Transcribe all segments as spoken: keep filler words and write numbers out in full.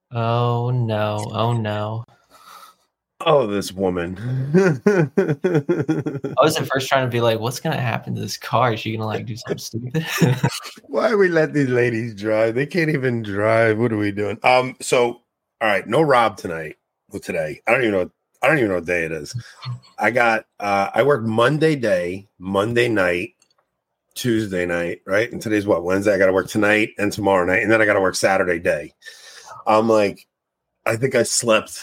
Oh no. Oh no. Oh, this woman. I was at first trying to be like, what's gonna happen to this car? Is she gonna like do something stupid? Why we let these ladies drive? They can't even drive. What are we doing? Um, so all right, no Rob tonight. Well, today. I don't even know. I don't even know what day it is. I got uh I work Monday day, Monday night, Tuesday night, right? And today's what, Wednesday? I gotta work tonight and tomorrow night, and then I gotta work Saturday day. I'm like, I think I slept.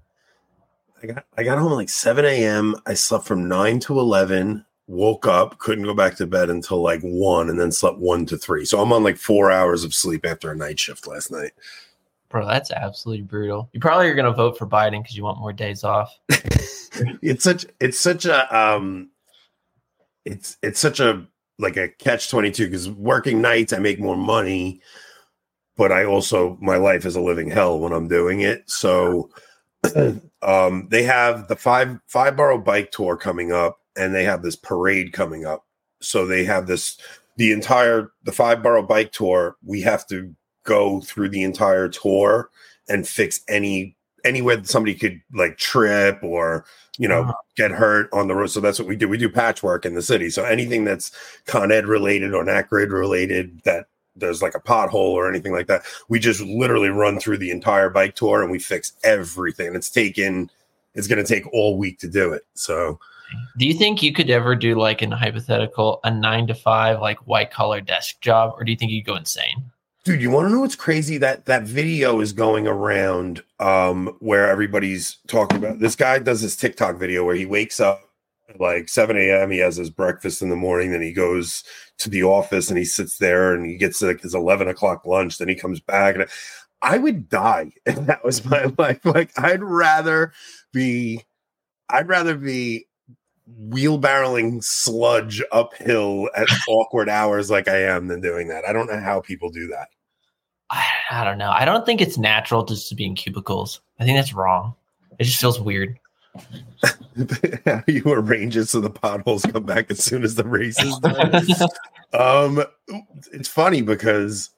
I got I got home at like seven a.m. I slept from nine to eleven, woke up, couldn't go back to bed until like one, and then slept one to three. So I'm on like four hours of sleep after a night shift last night. Bro, that's absolutely brutal. You probably are gonna vote for Biden because you want more days off. it's such it's such a um it's it's such a like a catch twenty-two because working nights I make more money, but I also my life is a living hell when I'm doing it. So um, they have the five five borough bike tour coming up, and they have this parade coming up. So they have this the entire the five borough bike tour. We have to go through the entire tour and fix any anywhere that somebody could like trip or you know uh-huh. get hurt on the road. So that's what we do. We do patchwork in the city. So anything that's Con Ed related or N A C Grid related that there's like a pothole or anything like that, we just literally run through the entire bike tour and we fix everything. It's taken, it's going to take all week to do it. So do you think you could ever do like in a hypothetical, a nine to five, like white collar desk job? Or do you think you'd go insane? Dude, you want to know what's crazy? That that video is going around um, where everybody's talking about, this guy does this TikTok video where he wakes up at like seven a.m. He has his breakfast in the morning. Then he goes to the office and he sits there and he gets like his eleven o'clock lunch. Then he comes back. And I would die if that was my life. Like I'd rather be, I'd rather be wheelbarrowing sludge uphill at awkward hours like I am than doing that. I don't know how people do that. I, I don't know. I don't think it's natural just to be in cubicles. I think that's wrong. It just feels weird. How you arrange it so the potholes come back as soon as the race is done. um, it's funny because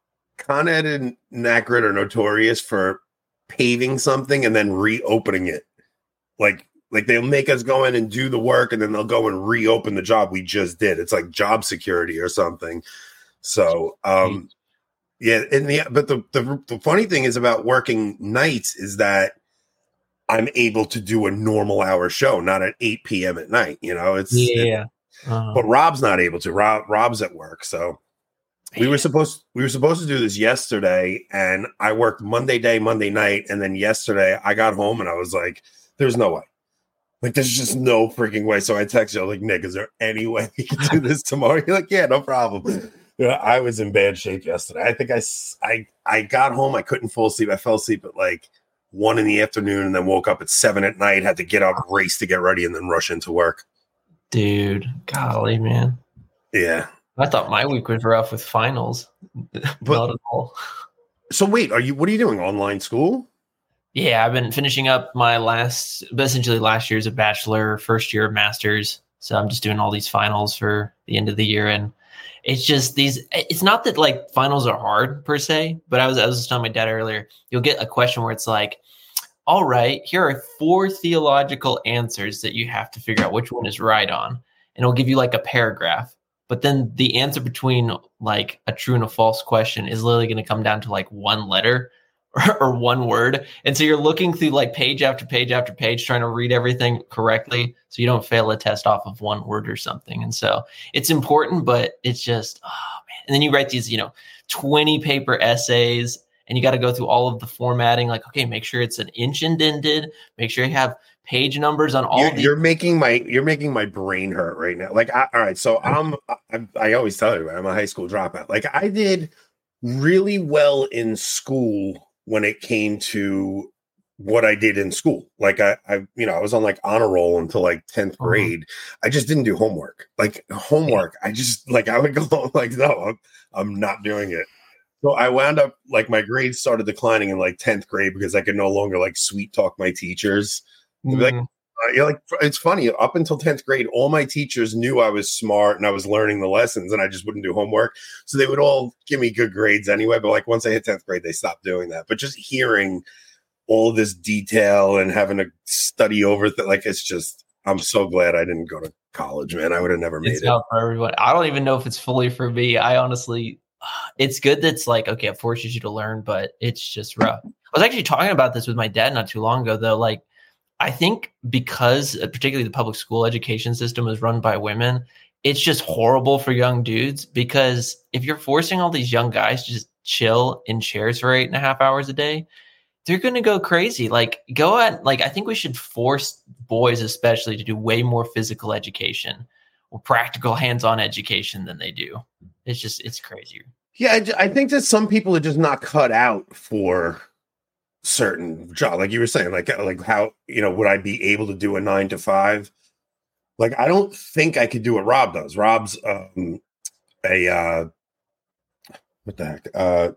Con Ed and N A C Grid are notorious for paving something and then reopening it. Like, like they'll make us go in and do the work and then they'll go and reopen the job we just did. It's like job security or something. So, um, yeah. And the, but the, the, the funny thing is about working nights is that I'm able to do a normal hour show, not at eight p.m. at night. You know, it's, yeah. It, uh-huh. But Rob's not able to. Rob, Rob's at work. So we were supposed, we were supposed to do this yesterday and I worked Monday day, Monday night. And then yesterday I got home and I was like, there's no way. Like, there's just no freaking way. So I texted you, like, Nick, is there any way we can do this tomorrow? You're like, yeah, no problem. You know, I was in bad shape yesterday. I think I, I, I got home. I couldn't fall asleep. I fell asleep at like one in the afternoon and then woke up at seven at night, had to get up, race to get ready, and then rush into work. Dude, golly, man. Yeah. I thought my week was rough with finals. But, Not at all. So wait, are you, what are you doing? Online school? Yeah, I've been finishing up my last, essentially last year's a bachelor, first year of master's. So I'm just doing all these finals for the end of the year. And it's just these, it's not that like finals are hard per se, but I was, I was just telling my dad earlier, you'll get a question where it's like, all right, here are four theological answers that you have to figure out which one is right on. And it'll give you like a paragraph. But then the answer between like a true and a false question is literally going to come down to like one letter. Or, or one word. And so you're looking through like page after page after page, trying to read everything correctly so you don't fail a test off of one word or something. And so it's important, but it's just, oh man. And then you write these, you know, twenty paper essays and you got to go through all of the formatting. Like, okay, make sure it's an inch indented, make sure you have page numbers on all you're, of these. You're making my, you're making my brain hurt right now. Like, I, all right. So I'm, I, I always tell you, I'm a high school dropout. Like I did really well in school when it came to what I did in school. Like I, I, you know, I was on like honor roll until like tenth grade. Uh-huh. I just didn't do homework. Like homework, I just like, I would go like, no, I'm, I'm not doing it. So I wound up like my grades started declining in like tenth grade because I could no longer like sweet talk my teachers. Mm-hmm. Like, you're like, it's funny. Up until tenth grade, all my teachers knew I was smart and I was learning the lessons, and I just wouldn't do homework. So they would all give me good grades anyway. But like once I hit tenth grade, they stopped doing that. But just hearing all of this detail and having to study over th- like it's just, I'm so glad I didn't go to college, man. I would have never made It's it. not for everyone. I don't even know if it's fully for me. I honestly, it's good that's like, okay, it forces you to learn, but it's just rough. I was actually talking about this with my dad not too long ago, though. Like, I think because uh, particularly the public school education system is run by women, it's just horrible for young dudes, because if you're forcing all these young guys to just chill in chairs for eight and a half hours a day, they're going to go crazy. Like, go at, like, I think we should force boys especially to do way more physical education or practical hands-on education than they do. It's just, it's crazy. Yeah, I, I think that some people are just not cut out for certain job. Like you were saying, like, like how, you know, would I be able to do a nine to five? Like, I don't think I could do what Rob does. Rob's um, a, uh, what the heck, uh,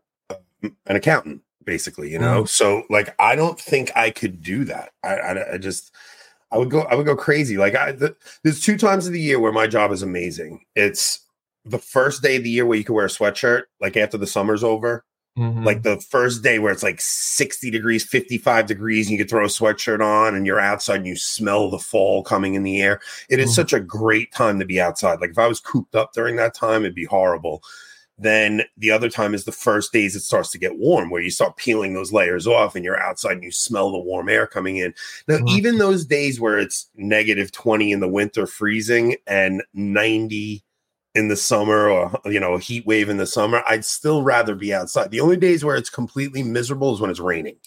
an accountant, basically, you know? Mm. So like, I don't think I could do that. I, I, I just, I would go, I would go crazy. Like I, the, there's two times of the year where my job is amazing. It's the first day of the year where you can wear a sweatshirt, like after the summer's over. Mm-hmm. Like the first day where it's like sixty degrees, fifty-five degrees, and you can throw a sweatshirt on and you're outside and you smell the fall coming in the air. It is mm-hmm. such a great time to be outside. Like if I was cooped up during that time, it'd be horrible. Then the other time is the first days it starts to get warm, where you start peeling those layers off and you're outside and you smell the warm air coming in. Now, mm-hmm. even those days where it's negative twenty in the winter, freezing, and ninety in the summer, or, you know, a heat wave in the summer, I'd still rather be outside. The only days where it's completely miserable is when it's raining.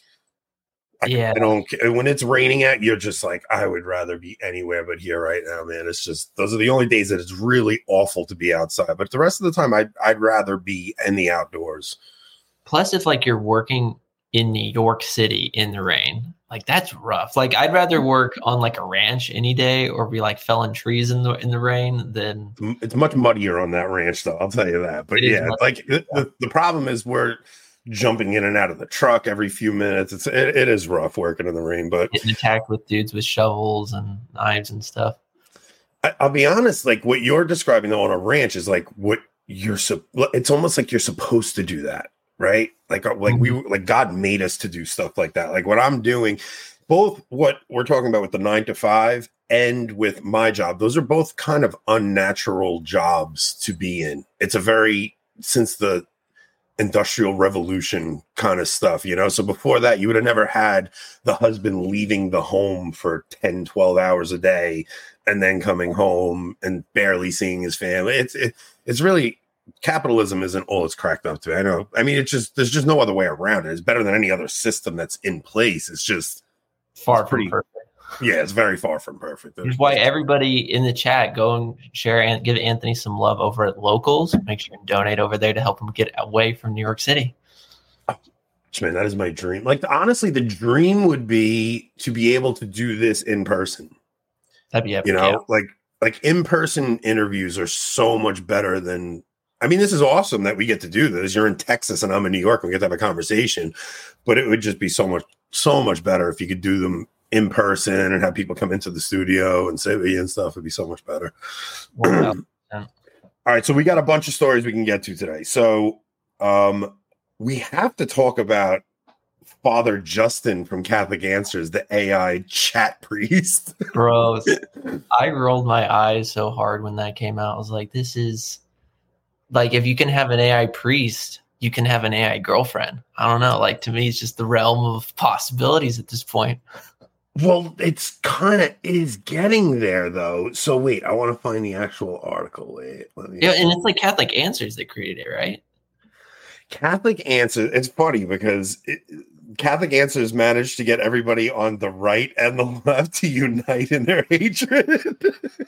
I, yeah. I don't, when it's raining out, you're just like, I would rather be anywhere but here right now, man. It's just, those are the only days that it's really awful to be outside. But the rest of the time, I'd, I'd rather be in the outdoors. Plus, if like you're working in New York City in the rain, like that's rough. Like I'd rather work on like a ranch any day, or be like felling trees in the in the rain than. It's much muddier on that ranch, though. I'll tell you that. But yeah, like the, the, the problem is we're jumping in and out of the truck every few minutes. It's it, it is rough working in the rain, but getting attacked with dudes with shovels and knives and stuff. I, I'll be honest, like what you're describing though on a ranch is like what you're. It's almost like you're supposed to do that. Right? Like, like mm-hmm. we, like God made us to do stuff like that. Like what I'm doing, both what we're talking about with the nine to five and with my job, those are both kind of unnatural jobs to be in. It's a very, since the industrial revolution kind of stuff, you know? So before that, you would have never had the husband leaving the home for ten, twelve hours a day and then coming home and barely seeing his family. It's, it, it's really, capitalism isn't all it's cracked up to. I know. I mean, it's just, there's just no other way around it. It's better than any other system that's in place. It's just far it's pretty, from perfect. Yeah, it's very far from perfect. That's why everybody in the chat, go and share and give Anthony some love over at Locals. Make sure and donate over there to help him get away from New York City. Oh, man, that is my dream. Like, honestly, the dream would be to be able to do this in person. That'd be epic, you know, yeah. like, like in-person interviews are so much better than, I mean, this is awesome that we get to do this. You're in Texas and I'm in New York and we get to have a conversation, but it would just be so much, so much better if you could do them in person and have people come into the studio and say and stuff. It'd be so much better. Wow. All right. So we got a bunch of stories we can get to today. So um, we have to talk about Father Justin from Catholic Answers, the A I chat priest. Bro, I rolled my eyes so hard when that came out. I was like, this is like, if you can have an A I priest, you can have an A I girlfriend. I don't know. Like, to me, it's just the realm of possibilities at this point. Well, it's kind of is getting there, though. So wait, I want to find the actual article. Wait, let me yeah, and it's like Catholic Answers that created it, right? Catholic Answers. It's funny because it, Catholic Answers managed to get everybody on the right and the left to unite in their hatred.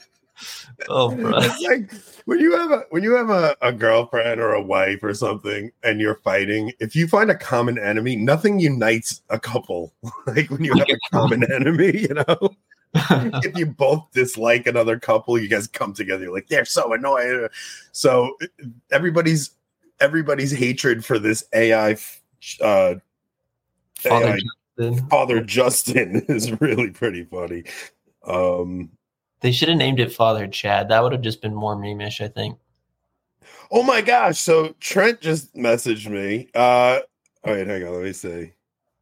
Oh, bro! It's like when you have a when you have a, a girlfriend or a wife or something, and you're fighting. If you find a common enemy, nothing unites a couple like when you have a common enemy. You know, if you both dislike another couple, you guys come together. You're like, they're so annoying. So everybody's everybody's hatred for this A I. Uh, Father A I Justin. Father Justin is really pretty funny. Um, They should have named it Father Chad. That would have just been more meme-ish, I think. oh my gosh! So Trent just messaged me. Uh, all right, hang on. Let me see.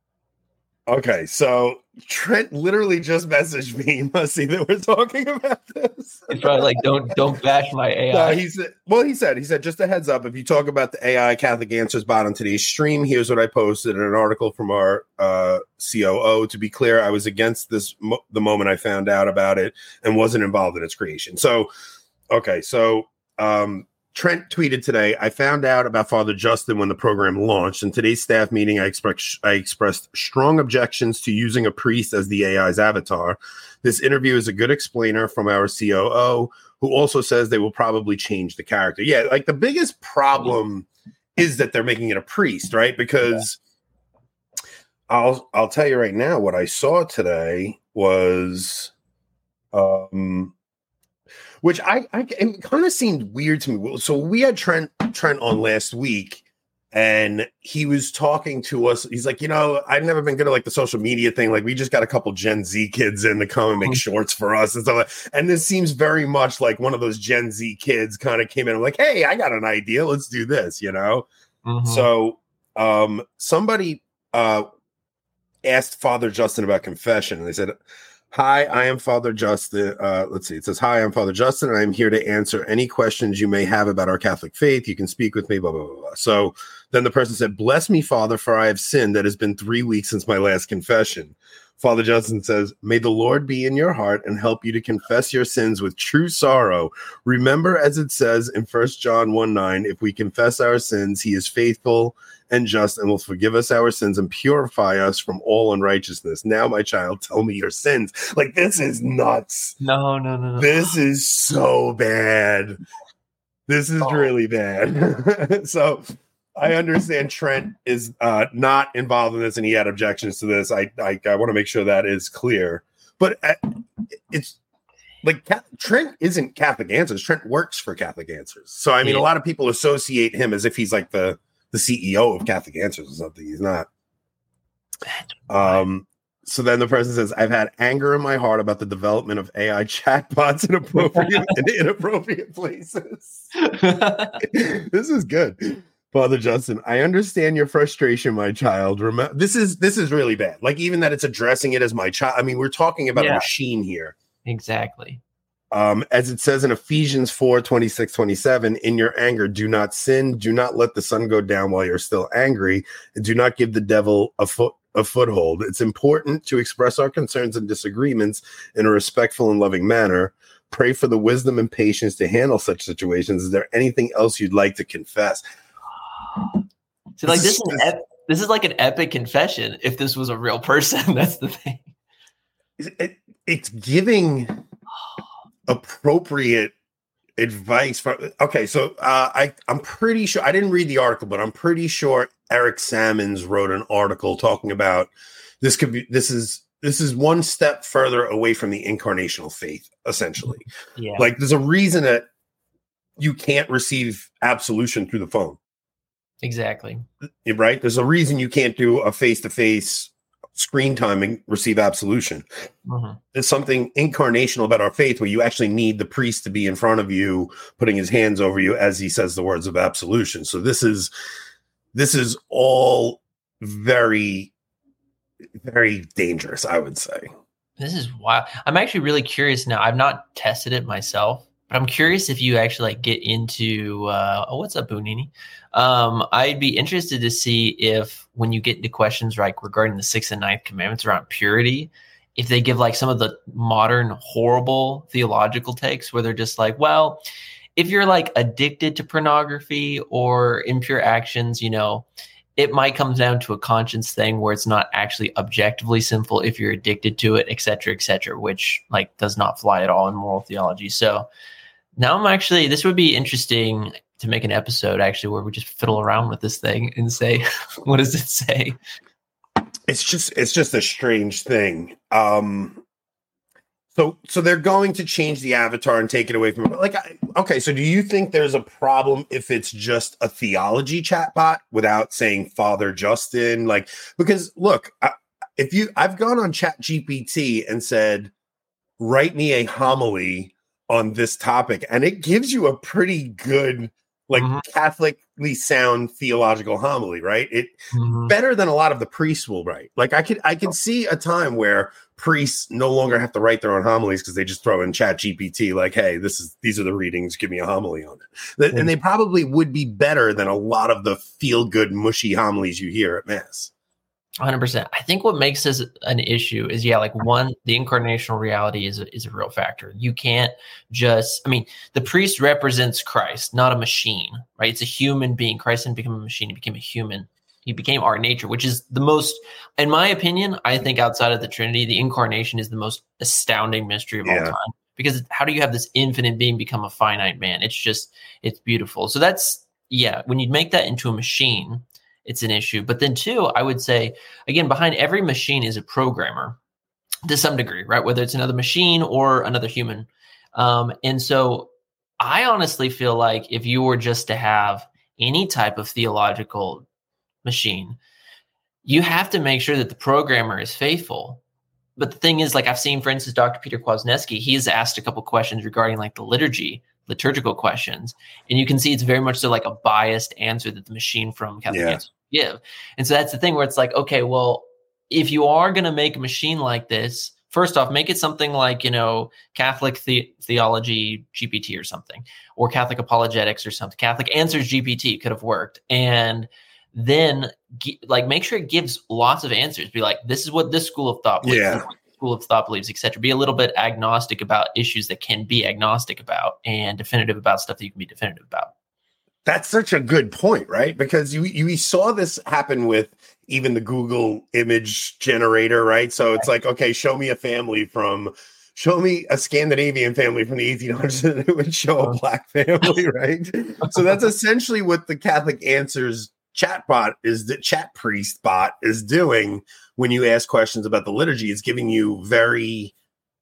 Okay, so Trent literally just messaged me. He must see that we're talking about this. It's probably like, don't don't bash my A I. No, he said. Well, he said. He said, just a heads up. If you talk about the A I Catholic Answers bot on today's stream, here's what I posted in an article from our uh, C O O. To be clear, I was against this mo- the moment I found out about it and wasn't involved in its creation. So, okay, so. Um, Trent tweeted today, I found out about Father Justin when the program launched. In today's staff meeting, I, express, I expressed strong objections to using a priest as the A I's avatar. This interview is a good explainer from our C O O, who also says they will probably change the character. Yeah, like the biggest problem is that they're making it a priest, right? Because I'll I'll tell you right now, what I saw today was... um. Which I, I it kind of seemed weird to me. So we had Trent Trent on last week, and he was talking to us. He's like, you know, I've never been good at like the social media thing. Like, we just got a couple Gen Z kids in to come and make shorts for us and stuff like that. And this seems very much like one of those Gen Z kids kind of came in and like, hey, I got an idea. Let's do this, you know? Mm-hmm. So um, somebody uh, asked Father Justin about confession, and they said, hi, I am Father Justin. Uh, let's see. It says, hi, I'm Father Justin, and I'm here to answer any questions you may have about our Catholic faith. You can speak with me, blah, blah, blah, blah. So then the person said, bless me, Father, for I have sinned. That has been three weeks since my last confession. Father Justin says, may the Lord be in your heart and help you to confess your sins with true sorrow. Remember, as it says in First John one nine, if we confess our sins, he is faithful and just and will forgive us our sins and purify us from all unrighteousness. Now, my child, tell me your sins. Like, this is nuts. No, no, no, no. This is so bad. This is oh. really bad. So I understand Trent is uh, not involved in this and he had objections to this. I I, I want to make sure that is clear. But uh, it's like Trent isn't Catholic Answers. Trent works for Catholic Answers. So, I mean, yeah. a lot of people associate him as if he's like the the C E O of Catholic Answers or something. He's not. Um, so then the person says, I've had anger in my heart about the development of A I chatbots in appropriate in inappropriate places. This is good. Father Justin, I understand your frustration, my child. Remember, this is this is really bad. Like, even that it's addressing it as my child. I mean, we're talking about yeah. a machine here. Exactly. Um, as it says in Ephesians four, twenty-six, twenty-seven, in your anger, do not sin. Do not let the sun go down while you're still angry. And do not give the devil a foot a foothold. It's important to express our concerns and disagreements in a respectful and loving manner. Pray for the wisdom and patience to handle such situations. Is there anything else you'd like to confess? So, like, this is ep- this is like an epic confession. If this was a real person, that's the thing. It, it's giving appropriate advice for okay so uh i i'm pretty sure I didn't read the article, but I'm pretty sure Eric Sammons wrote an article talking about this could be this is this is one step further away from the incarnational faith, essentially. Yeah, like, there's a reason that you can't receive absolution through the phone. Exactly. Right, there's a reason you can't do a face-to-face screen time and receive absolution. Mm-hmm. There's something incarnational about our faith where you actually need the priest to be in front of you, putting his hands over you as he says the words of absolution. So this is this is all very, very dangerous, I would say. This is wild. I'm actually really curious now. I've not tested it myself, but I'm curious if you actually like get into uh, oh, what's up, Boonini? Um, I'd be interested to see if when you get into questions like regarding the sixth and ninth commandments around purity, if they give like some of the modern horrible theological takes where they're just like, well, if you're like addicted to pornography or impure actions, you know, it might come down to a conscience thing where it's not actually objectively sinful if you're addicted to it, et cetera, et cetera, which like does not fly at all in moral theology. So now I'm actually, this would be interesting to make an episode actually where we just fiddle around with this thing and say, what does it say? It's just, it's just a strange thing. Um, so, so they're going to change the avatar and take it away from it. Like, okay, so do you think there's a problem if it's just a theology chatbot without saying Father Justin? Like, because look, I, if you, I've gone on Chat G P T and said, write me a homily on this topic. And it gives you a pretty good, like mm-hmm. Catholically sound theological homily, right? It mm-hmm. better than a lot of the priests will write. Like I could, I can see a time where priests no longer have to write their own homilies because they just throw in Chat G P T, like, hey, this is, these are the readings, give me a homily on it. Mm-hmm. And they probably would be better than a lot of the feel good, mushy homilies you hear at Mass. one hundred percent. I think what makes this an issue is, yeah, like one, the incarnational reality is a, is a real factor. You can't just, I mean, the priest represents Christ, not a machine, right? It's a human being. Christ didn't become a machine. He became a human. He became our nature, which is the most, in my opinion, I think outside of the Trinity, the incarnation is the most astounding mystery of yeah. all time. Because how do you have this infinite being become a finite man? It's just, it's beautiful. So that's, yeah, when you make that into a machine, it's an issue. But then two, I would say, again, behind every machine is a programmer to some degree, right? Whether it's another machine or another human. Um, and so I honestly feel like if you were just to have any type of theological machine, you have to make sure that the programmer is faithful. But the thing is, like I've seen, for instance, Doctor Peter Kwasniewski, he's asked a couple questions regarding like the liturgy, liturgical questions. And you can see it's very much so like a biased answer that the machine from Catholic yeah. Answers give. And so that's the thing where it's like, okay, well, if you are going to make a machine like this, first off, make it something like, you know, Catholic the- theology G P T or something, or Catholic apologetics or something. Catholic Answers G P T could have worked. And then like make sure it gives lots of answers. Be like, this is what this school of thought believes. Yeah. School of thought believes, et cetera. Be a little bit agnostic about issues that can be agnostic about, and definitive about stuff that you can be definitive about. That's such a good point, right? Because you you saw this happen with even the Google image generator, right? So it's like, okay, show me a family from, show me a Scandinavian family from the eighteen hundreds, and it would show a black family, right? So that's essentially what the Catholic Answers chatbot is, the chat priest bot is doing when you ask questions about the liturgy. It's giving you very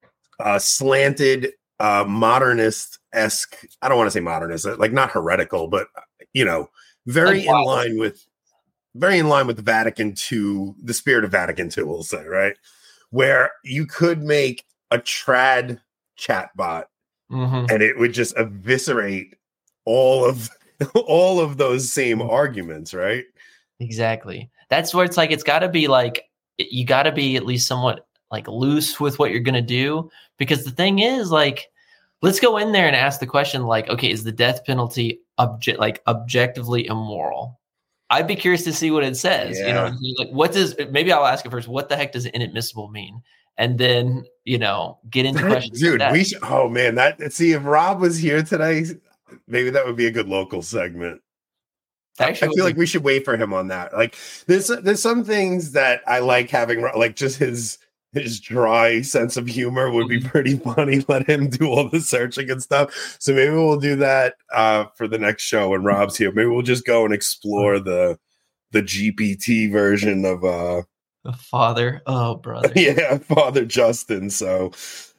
uh, slanted, uh, modernist-esque, I don't want to say modernist, like not heretical, but, you know, very in line with, very in line with the Vatican two, the spirit of Vatican two, we'll say, right? Where you could make a trad chatbot mm-hmm. and it would just eviscerate all of all of those same arguments, right? Exactly. That's where it's like, it's got to be like, you got to be at least somewhat like loose with what you're going to do. Because the thing is, like, let's go in there and ask the question, like, okay, is the death penalty object like objectively immoral? I'd be curious to see what it says. Yeah. You know, what I mean? Like, what does, maybe I'll ask it first, what the heck does inadmissible mean? And then, you know, get into that, questions. Dude, like that. we should, oh man, that, see, if Rob was here today, maybe that would be a good local segment. Actually, I feel like we should wait for him on that. Like, there's there's some things that I like having, like just his his dry sense of humor would be pretty funny. Let him do all the searching and stuff. So maybe we'll do that uh, for the next show when Rob's here. Maybe we'll just go and explore the the G P T version of uh, the father. Oh, brother, yeah, Father Justin. So,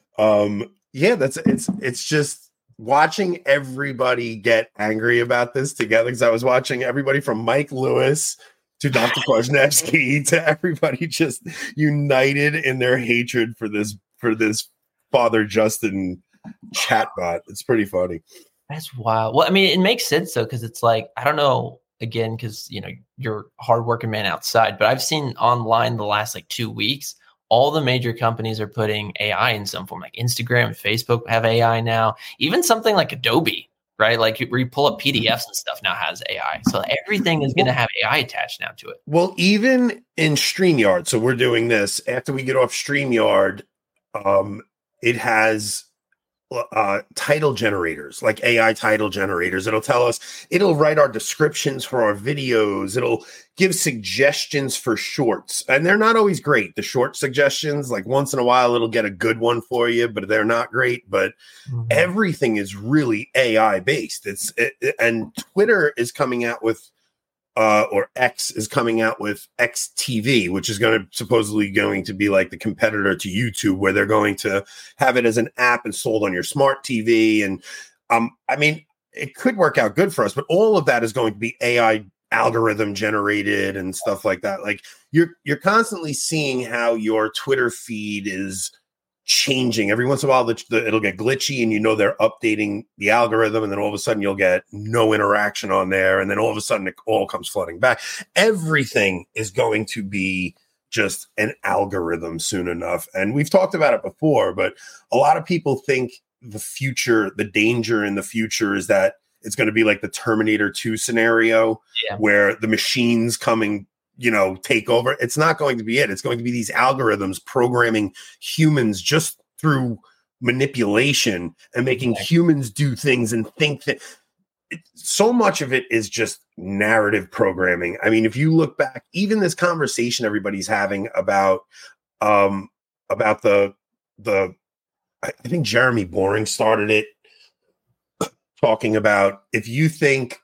um, yeah, that's it's it's just. Watching everybody get angry about this together, because I was watching everybody from Mike Lewis to Doctor Kwasniewski to everybody just united in their hatred for this for this Father Justin chatbot. It's pretty funny. That's wild. Well, I mean, it makes sense though, because it's like, I don't know, again, because you know you're a hardworking man outside, but I've seen online the last like two weeks. All the major companies are putting A I in some form, like Instagram and Facebook have A I now. Even something like Adobe, right? Like where you pull up P D Fs and stuff now has A I. So everything is going to have A I attached now to it. Well, even in StreamYard, so we're doing this after we get off StreamYard, um, it has uh, title generators, like A I title generators. It'll tell us, it'll write our descriptions for our videos. It'll give suggestions for shorts. And they're not always great. The short suggestions, like once in a while, it'll get a good one for you, but they're not great. But mm-hmm. everything is really A I based. It's it, and Twitter is coming out with Uh, or X is coming out with X T V, which is going to supposedly going to be like the competitor to YouTube, where they're going to have it as an app installed on your smart T V. And um, I mean, it could work out good for us, but all of that is going to be A I algorithm generated and stuff like that. Like you're you're constantly seeing how your Twitter feed is changing every once in a while. The, the, it'll get glitchy, and you know they're updating the algorithm, and then all of a sudden you'll get no interaction on there, and then all of a sudden it all comes flooding back. Everything is going to be just an algorithm soon enough, and we've talked about it before. But a lot of people think the future, the danger in the future, is that it's going to be like the Terminator two scenario, yeah. where the machines coming, you know, take over. It's not going to be it. It's going to be these algorithms programming humans just through manipulation and making yeah. humans do things and think that it, so much of it is just narrative programming. I mean, if you look back, even this conversation everybody's having about, um, about the, the, I think Jeremy Boring started it, talking about if you think,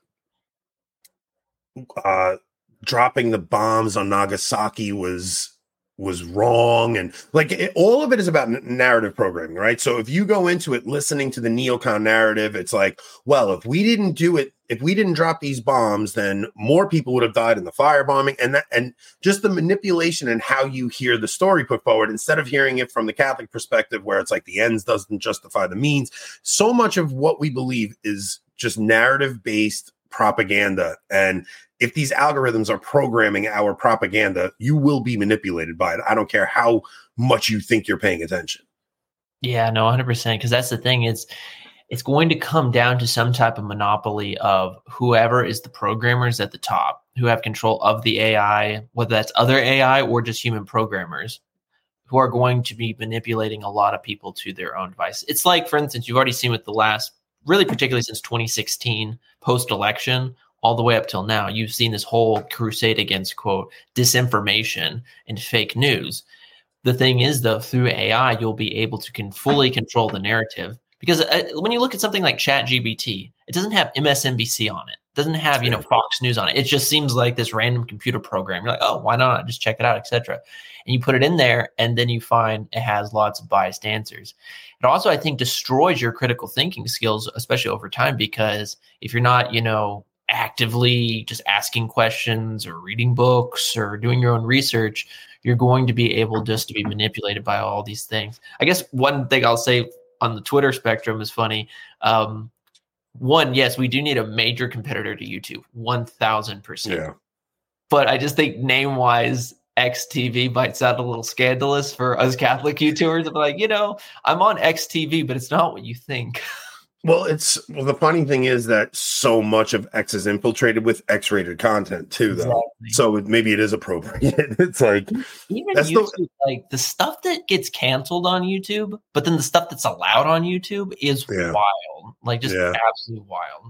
uh, dropping the bombs on Nagasaki was was wrong, and like it, all of it is about n- narrative programming, right? So if you go into it listening to the neocon narrative, it's like, well, if we didn't do it, if we didn't drop these bombs, then more people would have died in the firebombing, and that, and just the manipulation and how you hear the story put forward instead of hearing it from the Catholic perspective, where it's like the ends doesn't justify the means. So much of what we believe is just narrative based propaganda, and if these algorithms are programming our propaganda, you will be manipulated by it. I don't care how much you think you're paying attention. Yeah, no, one hundred percent. Because that's the thing. It's it's going to come down to some type of monopoly of whoever is the programmers at the top who have control of the A I, whether that's other A I or just human programmers, who are going to be manipulating a lot of people to their own device. It's like, for instance, you've already seen with the last, really particularly since twenty sixteen, post-election, all the way up till now, you've seen this whole crusade against, quote, disinformation and fake news. The thing is, though, through A I, you'll be able to can fully control the narrative. Because uh, when you look at something like ChatGPT, it doesn't have M S N B C on it. It doesn't have, you know, Fox News on it. It just seems like this random computer program. You're like, oh, why not? Just check it out, et cetera. And you put it in there, and then you find it has lots of biased answers. It also, I think, destroys your critical thinking skills, especially over time, because if you're not, you know, actively just asking questions or reading books or doing your own research, you're going to be able just to be manipulated by all these things. I guess one thing I'll say on the Twitter spectrum is funny. Um, one, yes, we do need a major competitor to YouTube, one thousand percent. Yeah. But I just think name-wise, X T V might sound a little scandalous for us Catholic YouTubers. I'm like, you know, I'm on X T V, but it's not what you think. Well, it's well, the funny thing is that so much of X is infiltrated with X-rated content too, though. Exactly. So it, maybe it is appropriate. It's like even that's YouTube, the, like the stuff that gets canceled on YouTube, but then the stuff that's allowed on YouTube is yeah. wild, like just yeah. absolutely wild.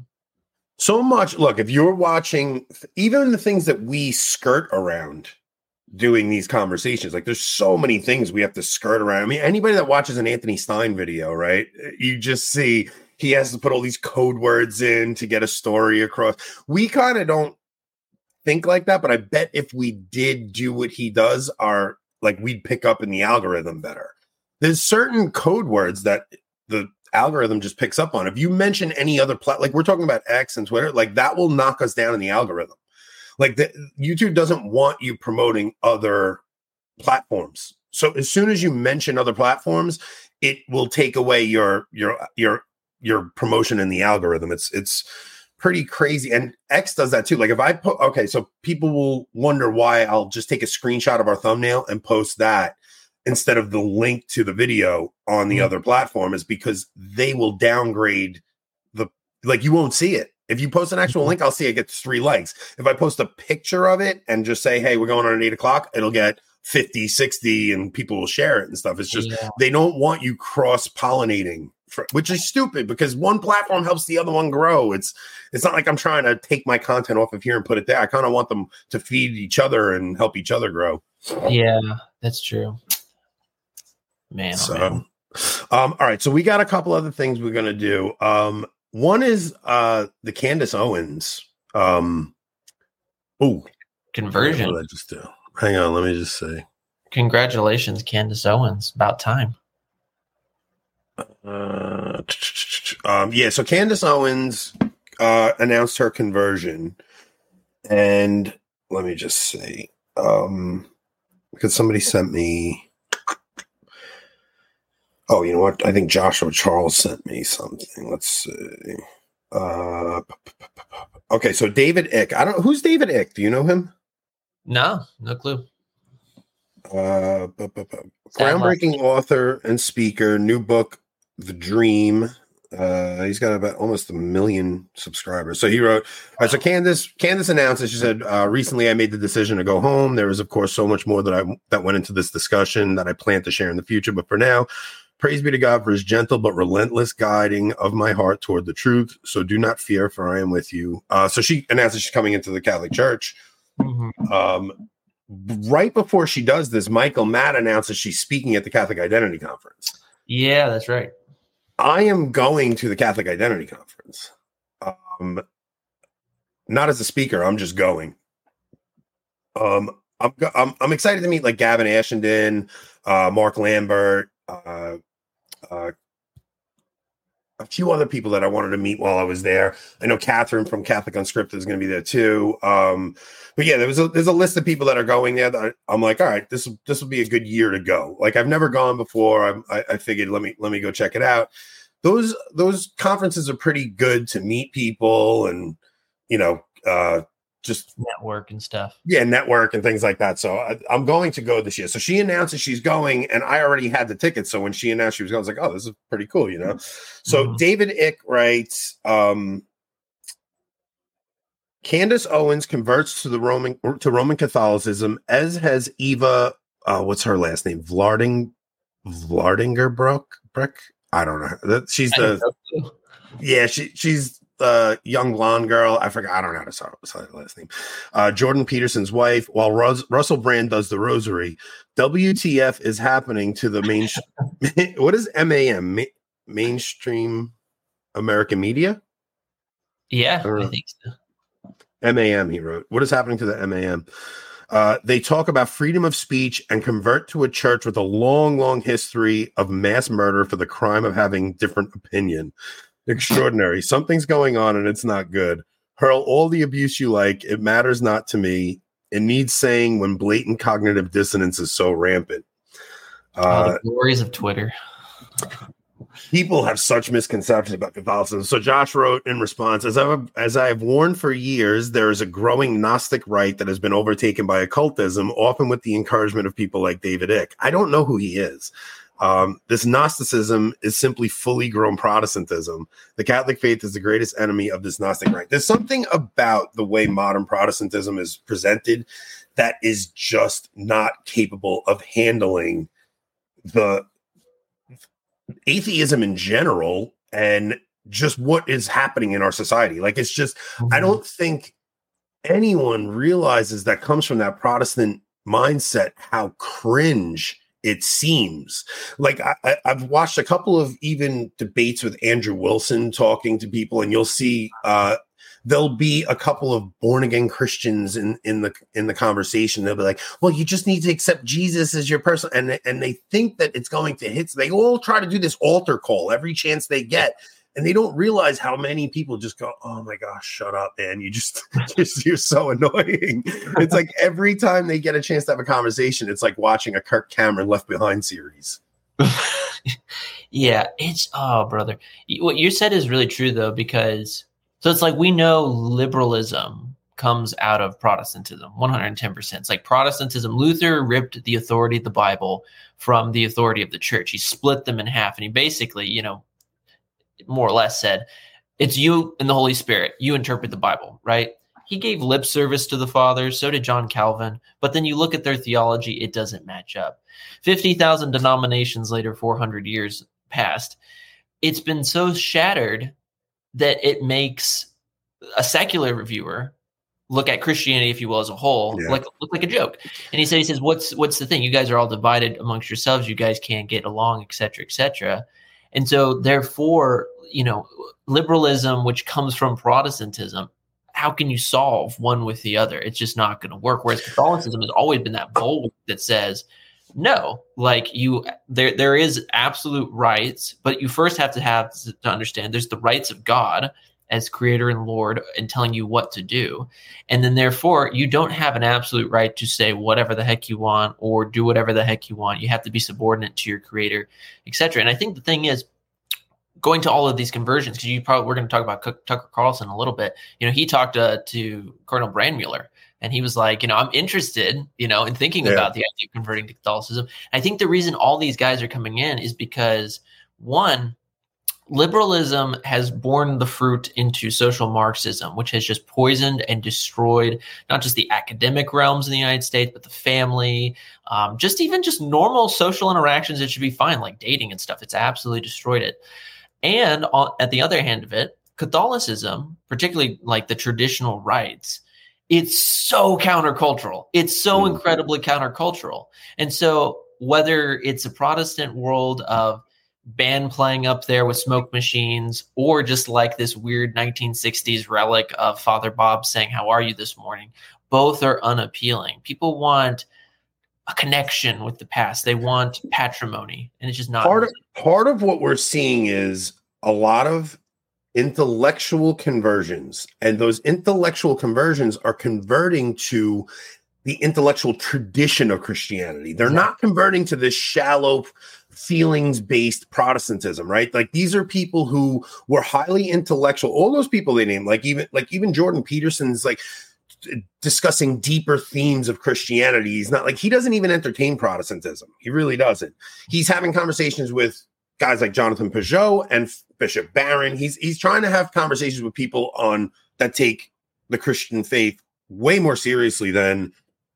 So much. Look, if you're watching, even the things that we skirt around doing these conversations, like there's so many things we have to skirt around. I mean, anybody that watches an Anthony Stein video, right? You just see. He has to put all these code words in to get a story across. We kind of don't think like that, but I bet if we did do what he does, our like we'd pick up in the algorithm better. There's certain code words that the algorithm just picks up on. If you mention any other plat, like we're talking about X and Twitter, like that will knock us down in the algorithm. Like the, YouTube doesn't want you promoting other platforms. So as soon as you mention other platforms, it will take away your your your your promotion in the algorithm. It's it's pretty crazy. And X does that too. Like if I put, okay, so people will wonder why I'll just take a screenshot of our thumbnail and post that instead of the link to the video on the mm-hmm. other platform, is because they will downgrade the, like you won't see it. If you post an actual mm-hmm. link, I'll see it gets three likes. If I post a picture of it and just say, hey, we're going on at eight o'clock, it'll get fifty, sixty, and people will share it and stuff. It's just, yeah. they don't want you cross-pollinating, for, which is stupid because one platform helps the other one grow. It's it's not like I'm trying to take my content off of here and put it there. I kind of want them to feed each other and help each other grow. Yeah, that's true. Man, so, oh man. Um, all right. So we got a couple other things we're going to do. Um, one is uh, the Candace Owens. Um, oh, conversion. What did I just do? Hang on, let me just say. Congratulations, Candace Owens. About time. Uh, um, yeah, so Candace Owens uh, announced her conversion. And let me just say, um, because somebody sent me. Oh, you know what? I think Joshua Charles sent me something. Let's see. Uh, okay, so David Icke. I don't. Who's David Icke? Do you know him? No, no clue. Uh, bu- bu- bu- groundbreaking author and speaker. New book, The Dream. Uh, he's got about almost a million subscribers. So he wrote. All right, so Candace, Candace announced. She said, uh, "Recently, I made the decision to go home. There is, of course, so much more that I that went into this discussion that I plan to share in the future. But for now, praise be to God for His gentle but relentless guiding of my heart toward the truth. So do not fear, for I am with you." Uh, so she announced that she's coming into the Catholic Church. Mm-hmm. Um, right before she does this, Michael Matt announces she's speaking at the Catholic Identity Conference. Yeah, that's right. I am going to the Catholic Identity Conference. Um, not as a speaker, I'm just going. Um, I'm, I'm I'm excited to meet like Gavin Ashenden, uh, Mark Lambert, uh, uh, a few other people that I wanted to meet while I was there. I know Catherine from Catholic Unscripted is going to be there too. Um, but yeah, there was a, there's a list of people that are going there that I, I'm like, all right, this this will be a good year to go. Like I've never gone before. I, I figured let me let me go check it out. Those those conferences are pretty good to meet people and you know uh, just network and stuff. Yeah, network and things like that. So I, I'm going to go this year. So she announces she's going, and I already had the tickets. So when she announced she was going, I was like, oh, this is pretty cool, you know. So mm-hmm. David Icke writes. Um, Candace Owens converts to the Roman to Roman Catholicism, as has Eva. Uh, what's her last name? Vlarding Vlardingerbrook. Brick. I don't know. She's the. Yeah, she she's the young blonde girl. I forgot. I don't know how to start her last name. Uh, Jordan Peterson's wife. While Rus- Russell Brand does the rosary, W T F is happening to the main. What is M A M? Ma- mainstream American media. Yeah, I, I think so. M A M, he wrote. What is happening to the M A M? Uh, they talk about freedom of speech and convert to a church with a long, long history of mass murder for the crime of having different opinion. Extraordinary. Something's going on and it's not good. Hurl all the abuse you like. It matters not to me. It needs saying when blatant cognitive dissonance is so rampant. Uh, oh, the glories of Twitter. People have such misconceptions about Catholicism. So Josh wrote in response, as I've, as I have warned for years, there is a growing Gnostic rite that has been overtaken by occultism, often with the encouragement of people like David Icke. I don't know who he is. Um, this Gnosticism is simply fully grown Protestantism. The Catholic faith is the greatest enemy of this Gnostic rite. There's something about the way modern Protestantism is presented that is just not capable of handling the atheism in general and just what is happening in our society. Like, it's just, mm-hmm. I don't think anyone realizes that comes from that Protestant mindset, how cringe it seems. Like I, I, I've watched a couple of even debates with Andrew Wilson talking to people, and you'll see uh, there'll be a couple of born again Christians in, in the in the conversation. They'll be like, "Well, you just need to accept Jesus as your person," and they, and they think that it's going to hit. So they all try to do this altar call every chance they get. And they don't realize how many people just go, "Oh my gosh, shut up, man. You just, just you're so annoying." It's like every time they get a chance to have a conversation, it's like watching a Kirk Cameron Left Behind series. Yeah, it's, oh, brother. What you said is really true, though, because so it's like we know liberalism comes out of Protestantism, one hundred ten percent. It's like Protestantism. Luther ripped the authority of the Bible from the authority of the church. He split them in half, and he basically, you know, more or less said, it's you and the Holy Spirit. You interpret the Bible, right? He gave lip service to the fathers. So did John Calvin. But then you look at their theology, it doesn't match up. fifty thousand denominations later, four hundred years past, it's been so shattered that it makes a secular reviewer look at Christianity, if you will, as a whole, yeah. like look like a joke. And he said, he says, what's what's the thing? You guys are all divided amongst yourselves. You guys can't get along, et cetera, et cetera. And so therefore, you know, liberalism, which comes from Protestantism, how can you solve one with the other? It's just not going to work. Whereas Catholicism has always been that bold that says, no, like you, there, there is absolute rights, but you first have to have to understand there's the rights of God as creator and Lord and telling you what to do. And then therefore you don't have an absolute right to say whatever the heck you want or do whatever the heck you want. You have to be subordinate to your creator, et cetera. And I think the thing is, going to all of these conversions, because you probably, we're going to talk about Cook, Tucker Carlson a little bit. You know, he talked uh, to Cardinal Brandmueller, and he was like, you know, I'm interested, you know, in thinking yeah. about the idea of converting to Catholicism. I think the reason all these guys are coming in is because, one, liberalism has borne the fruit into social Marxism, which has just poisoned and destroyed not just the academic realms in the United States, but the family, um, just even just normal social interactions. It should be fine, like dating and stuff. It's absolutely destroyed it. And on, at the other hand of it, Catholicism, particularly like the traditional rites, it's so countercultural. It's so mm-hmm. incredibly countercultural. And so whether it's a Protestant world of band playing up there with smoke machines, or just like this weird nineteen sixties relic of Father Bob saying, "How are you this morning?" Both are unappealing. People want a connection with the past. They want patrimony, and it's just not. Part of, part of what we're seeing is a lot of intellectual conversions, and those intellectual conversions are converting to the intellectual tradition of Christianity. They're yeah. not converting to this shallow feelings-based Protestantism, right? Like, these are people who were highly intellectual. All those people they named, like even like even Jordan Peterson's like discussing deeper themes of Christianity. He's not like, he doesn't even entertain Protestantism. He really doesn't. He's having conversations with guys like Jonathan Pageau and Bishop Barron. He's he's trying to have conversations with people on that take the Christian faith way more seriously than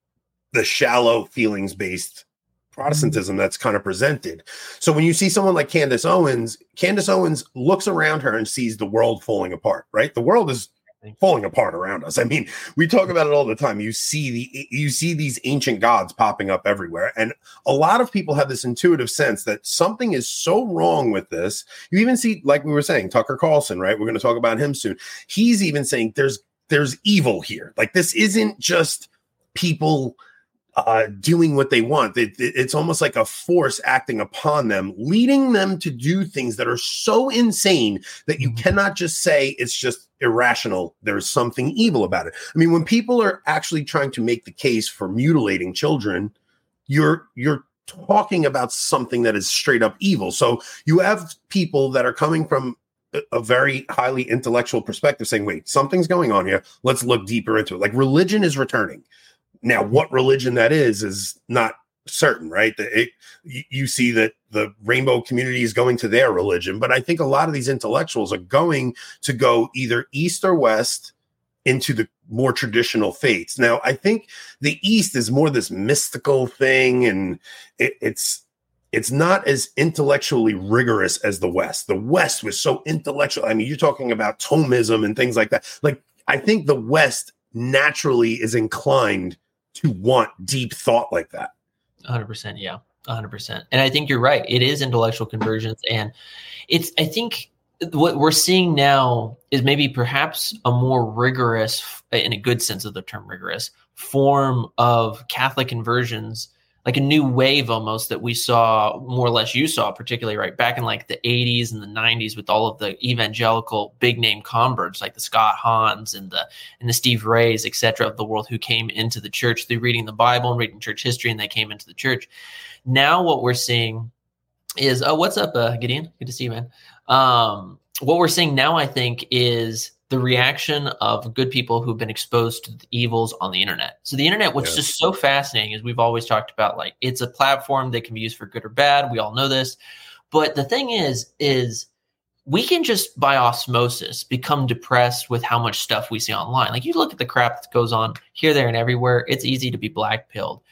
the shallow feelings-based Protestantism that's kind of presented. So when you see someone like Candace Owens, Candace Owens looks around her and sees the world falling apart, right? The world is falling apart around us. I mean, we talk about it all the time. You see the you see these ancient gods popping up everywhere. And a lot of people have this intuitive sense that something is so wrong with this. You even see, like we were saying, Tucker Carlson, right? We're going to talk about him soon. He's even saying there's there's evil here. Like, this isn't just people Uh, doing what they want. It, it, it's almost like a force acting upon them, leading them to do things that are so insane that you mm-hmm. cannot just say it's just irrational. There's something evil about it. I mean, when people are actually trying to make the case for mutilating children, you're you're talking about something that is straight up evil. So you have people that are coming from a, a very highly intellectual perspective saying, wait, something's going on here. Let's look deeper into it. Like, religion is returning. Now, what religion that is, is not certain, right? It, you see that the rainbow community is going to their religion, but I think a lot of these intellectuals are going to go either east or west into the more traditional faiths. Now, I think the East is more this mystical thing, and it, it's it's not as intellectually rigorous as the West. The West was so intellectual. I mean, you're talking about Thomism and things like that. Like, I think the West naturally is inclined to want deep thought like that. one hundred percent. Yeah. one hundred percent. And I think you're right. It is intellectual conversions. And it's, I think what we're seeing now is maybe perhaps a more rigorous, in a good sense of the term rigorous, form of Catholic conversions, like a new wave almost that we saw, more or less you saw, particularly right back in like the eighties and the nineties with all of the evangelical big name converts like the Scott Hahns and the and the Steve Rays, et cetera, of the world, who came into the church through reading the Bible and reading church history, and they came into the church. Now what we're seeing is, oh, what's up, uh, Gideon? Good to see you, man. Um, what we're seeing now, I think, is the reaction of good people who've been exposed to the evils on the internet. So the internet, what's yeah. just so fascinating, is we've always talked about, like, it's a platform that can be used for good or bad. We all know this. But the thing is, is we can just by osmosis become depressed with how much stuff we see online. Like, you look at the crap that goes on here, there, and everywhere. It's easy to be black-pilled.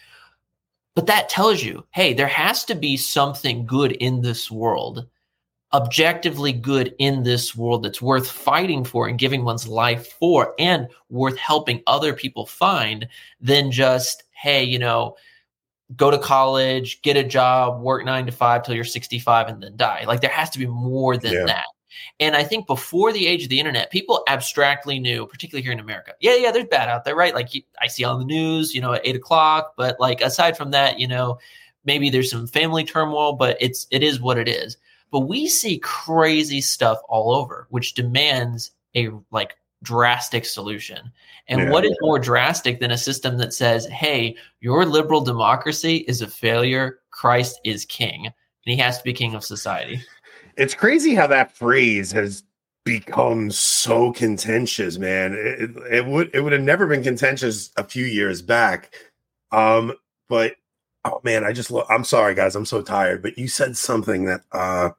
But that tells you, hey, there has to be something good in this world, objectively good in this world, that's worth fighting for and giving one's life for, and worth helping other people find, than just, hey, you know, go to college, get a job, work nine to five till you're sixty-five and then die. Like, there has to be more than yeah. that. And I think before the age of the internet, people abstractly knew, particularly here in America, yeah, yeah, there's bad out there, right? Like, I see on the news, you know, at eight o'clock, but like, aside from that, you know, maybe there's some family turmoil, but it's, it is what it is. But we see crazy stuff all over, which demands a like drastic solution. And Yeah. what is more drastic than a system that says, hey, your liberal democracy is a failure. Christ is king, and he has to be king of society. It's crazy how that phrase has become so contentious, man. It, it would it would have never been contentious a few years back. Um, but oh man, I just lo- I'm sorry, guys. I'm so tired. But you said something that uh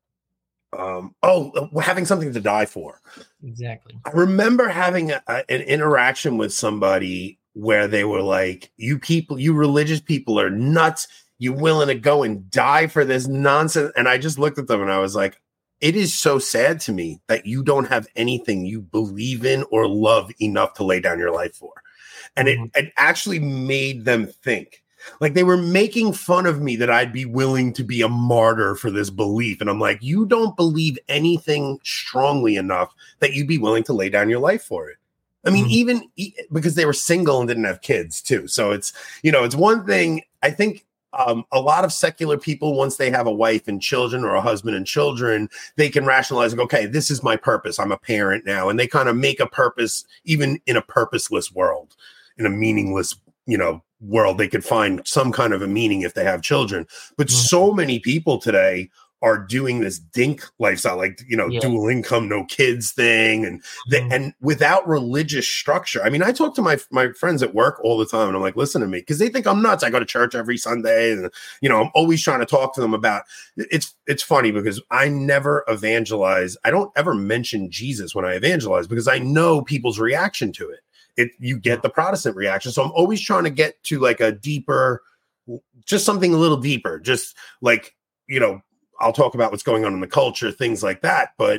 um oh having something to die for. Exactly. I remember having a, a, an interaction with somebody where they were like, you people, you religious people are nuts. You willing to go and die for this nonsense? And I just looked at them and I was like, it is so sad to me that you don't have anything you believe in or love enough to lay down your life for. And mm-hmm. it, it actually made them think. Like they were making fun of me that I'd be willing to be a martyr for this belief. And I'm like, you don't believe anything strongly enough that you'd be willing to lay down your life for it. I mean, mm-hmm. even because they were single and didn't have kids too. So it's, you know, it's one thing. I think um, a lot of secular people, once they have a wife and children or a husband and children, they can rationalize and go, okay, this is my purpose. I'm a parent now. And they kind of make a purpose, even in a purposeless world, in a meaningless, you know, world, they could find some kind of a meaning if they have children. But mm-hmm. so many people today are doing this dink lifestyle, like, you know, yeah. dual income, no kids thing. And they, mm-hmm. and without religious structure. I mean, I talk to my, my friends at work all the time and I'm like, listen to me, because they think I'm nuts. I go to church every Sunday and, you know, I'm always trying to talk to them about it's, it's funny because I never evangelize. I don't ever mention Jesus when I evangelize because I know people's reaction to it. It, you get the Protestant reaction. So I'm always trying to get to like a deeper, just something a little deeper, just like, you know, I'll talk about what's going on in the culture, things like that. But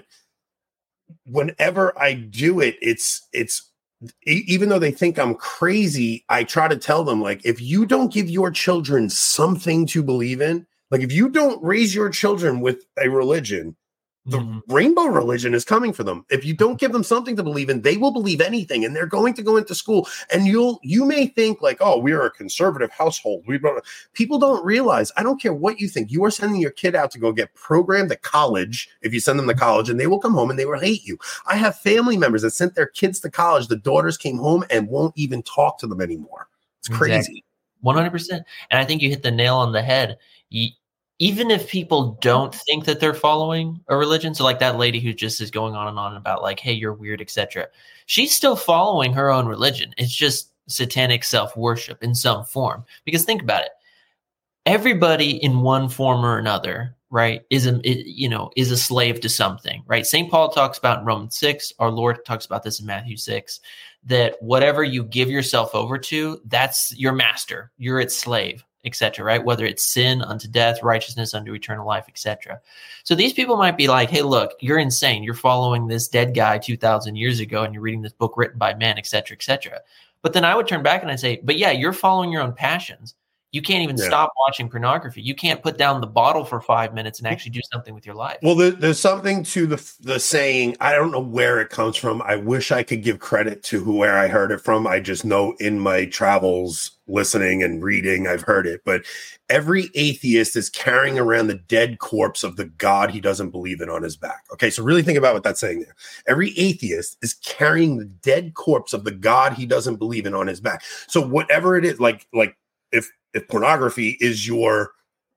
whenever I do it, it's, it's, even though they think I'm crazy, I try to tell them, like, if you don't give your children something to believe in, like if you don't raise your children with a religion, the mm-hmm. rainbow religion is coming for them. If you don't give them something to believe in, they will believe anything, and they're going to go into school. And you'll you may think like, oh, we are a conservative household. We people don't realize. I don't care what you think. You are sending your kid out to go get programmed at college. If you send them to college, and they will come home and they will hate you. I have family members that sent their kids to college. The daughters came home and won't even talk to them anymore. It's crazy. Exactly. one hundred percent. And I think you hit the nail on the head. You, Even if people don't think that they're following a religion, so like that lady who just is going on and on about like, hey, you're weird, et cetera, she's still following her own religion. It's just satanic self-worship in some form. Because think about it. Everybody in one form or another, right, is a, you know, is a slave to something, right? Saint Paul talks about in Romans six. Our Lord talks about this in Matthew six, that whatever you give yourself over to, that's your master. You're its slave, et cetera, right? Whether it's sin unto death, righteousness unto eternal life, et cetera. So these people might be like, hey, look, you're insane. You're following this dead guy two thousand years ago, and you're reading this book written by men, et cetera, et cetera. But then I would turn back and I'd say, but yeah, you're following your own passions. You can't even yeah. stop watching pornography. You can't put down the bottle for five minutes and actually do something with your life. Well, there, there's something to the the saying. I don't know where it comes from. I wish I could give credit to where I heard it from. I just know in my travels, listening and reading, I've heard it. But every atheist is carrying around the dead corpse of the God he doesn't believe in on his back. Okay, so really think about what that's saying there. Every atheist is carrying the dead corpse of the God he doesn't believe in on his back. So whatever it is, like like if if pornography is your